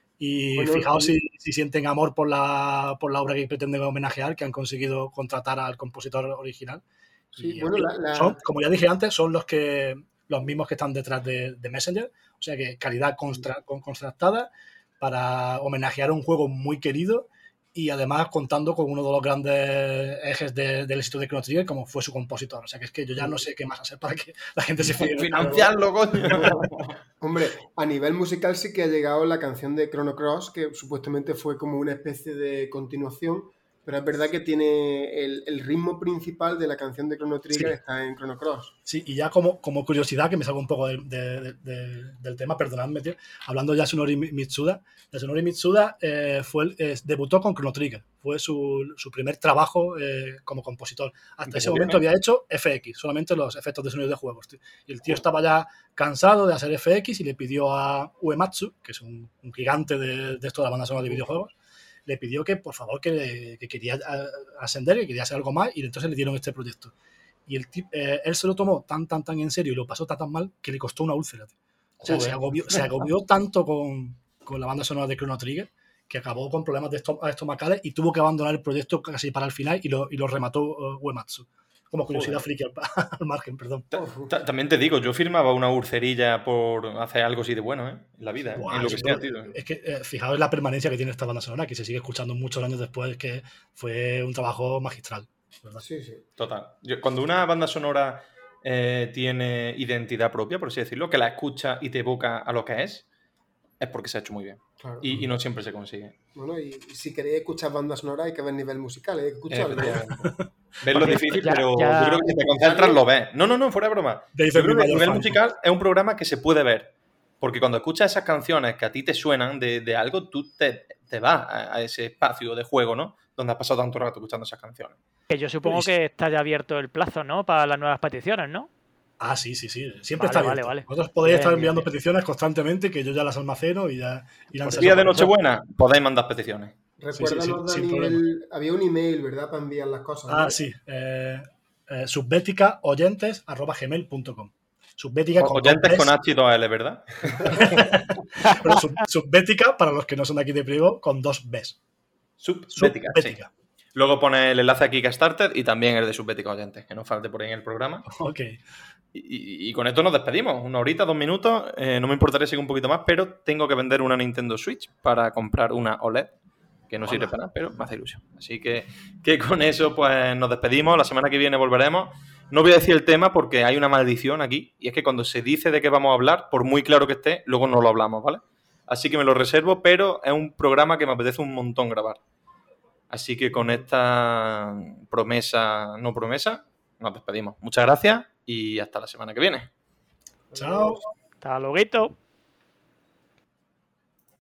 Y Bueno, fijaos sí. si, si sienten amor por la, por la obra que pretenden homenajear, que han conseguido contratar al compositor original. Sí, Y, bueno, tío, la- la- son, como ya dije antes, son los que los mismos que están detrás de, de Messenger, o sea que calidad constra- con- contrastada para homenajear un juego muy querido y además contando con uno de los grandes ejes de- del éxito de Chrono Trigger como fue su compositor. O sea que es que yo ya no sé qué más hacer para que la gente se fíe. Financiarlo, coño. Hombre, a nivel musical sí que ha llegado la canción de Chrono Cross, que supuestamente fue como una especie de continuación, pero es verdad que tiene el, el ritmo principal de la canción de Chrono Trigger Sí. está en Chrono Cross. Sí, y ya como, como curiosidad, que me salgo un poco de- de- de- de- del tema, perdonadme, tío, hablando de Yasunori Mitsuda, Yasunori Mitsuda eh, fue el- eh, debutó con Chrono Trigger, fue su, su primer trabajo eh, como compositor. Hasta Empezó ese bien, momento ¿eh? había hecho F X, solamente los efectos de sonido de juegos, tío. Y el tío estaba ya cansado de hacer F X y le pidió a Uematsu, que es un, un gigante de, de esto de la banda sonora de videojuegos, le pidió que por favor que, que quería eh, ascender, que quería hacer algo más, y entonces le dieron este proyecto. Y el tip, eh, él se lo tomó tan, tan, tan en serio y lo pasó tan, tan mal que le costó una úlcera, tío. O sea, se Joder. agobió, se agobió tanto con, con la banda sonora de Chrono Trigger que acabó con problemas de esto- estomacales y tuvo que abandonar el proyecto casi para el final y lo, y lo remató uh, Uematsu. Como curiosidad Joder. friki al, al margen, perdón. Ta- ta- También te digo, yo firmaba una urcerilla por hacer algo así de bueno, ¿eh? En la vida, ¿eh? Buah, En lo que eso, sea, bro, tío. es que eh, fijaos la permanencia que tiene esta banda sonora, que se sigue escuchando muchos años después, que fue un trabajo magistral, ¿verdad? Sí, sí. Total. Yo- cuando una banda sonora eh, tiene identidad propia, por así decirlo, que la escucha y te evoca a lo que es, es porque se ha hecho muy bien. Claro. Y, y no siempre se consigue. Bueno, y, y si queréis escuchar bandas sonoras hay que ver nivel musical, hay que escucharlo. Efectivamente. Verlo es Por cierto, difícil, ya- pero ya- yo creo que si te concentras lo ves. No, no, no, fuera de broma. Dave Yo es mi creo que el mayor nivel fan. musical es un programa que se puede ver. Porque cuando escuchas esas canciones que a ti te suenan de, de algo, tú te, te vas a, a ese espacio de juego, ¿no? Donde has pasado tanto rato escuchando esas canciones. Que yo supongo que está ya abierto el plazo, ¿no? Para las nuevas peticiones, ¿no? Ah, sí, sí, sí. Siempre Vale, está vale, abierto. vale. Vosotros podéis Bien, estar bien, enviando bien. peticiones constantemente, que yo ya las almaceno y ya irán Por siendo Día de por eso. Nochebuena, podéis mandar peticiones. Recuérdanos, Sí, sí, sí, sin Dani, problema. el- había un email, ¿verdad? Para enviar las cosas. Ah, ¿no? sí. Eh, eh, subbéticaoyentes arroba gmail punto com. Subbética con Oyentes dos con Bs. H y dos L, ¿verdad? Pero sub- subbética, para los que no son de aquí de Priego, con dos Bs. Subbética, sí. Subbética. Luego pone el enlace aquí Kickstarter y también el de Subbética Oyentes, que no falte por ahí en el programa. Ok. Y, y- y con esto nos despedimos. Una horita, dos minutos. Eh, no me importaría seguir un poquito más, pero tengo que vender una Nintendo Switch para comprar una O L E D, que no sirve Hola. para nada, pero me hace ilusión. Así que, que con eso pues nos despedimos. La semana que viene volveremos. No voy a decir el tema porque hay una maldición aquí, y es que cuando se dice de qué vamos a hablar, por muy claro que esté, luego no lo hablamos, ¿vale? Así que me lo reservo, pero es un programa que me apetece un montón grabar. Así que con esta promesa, no promesa, nos despedimos. Muchas gracias y hasta la semana que viene. Chao. Hasta luego.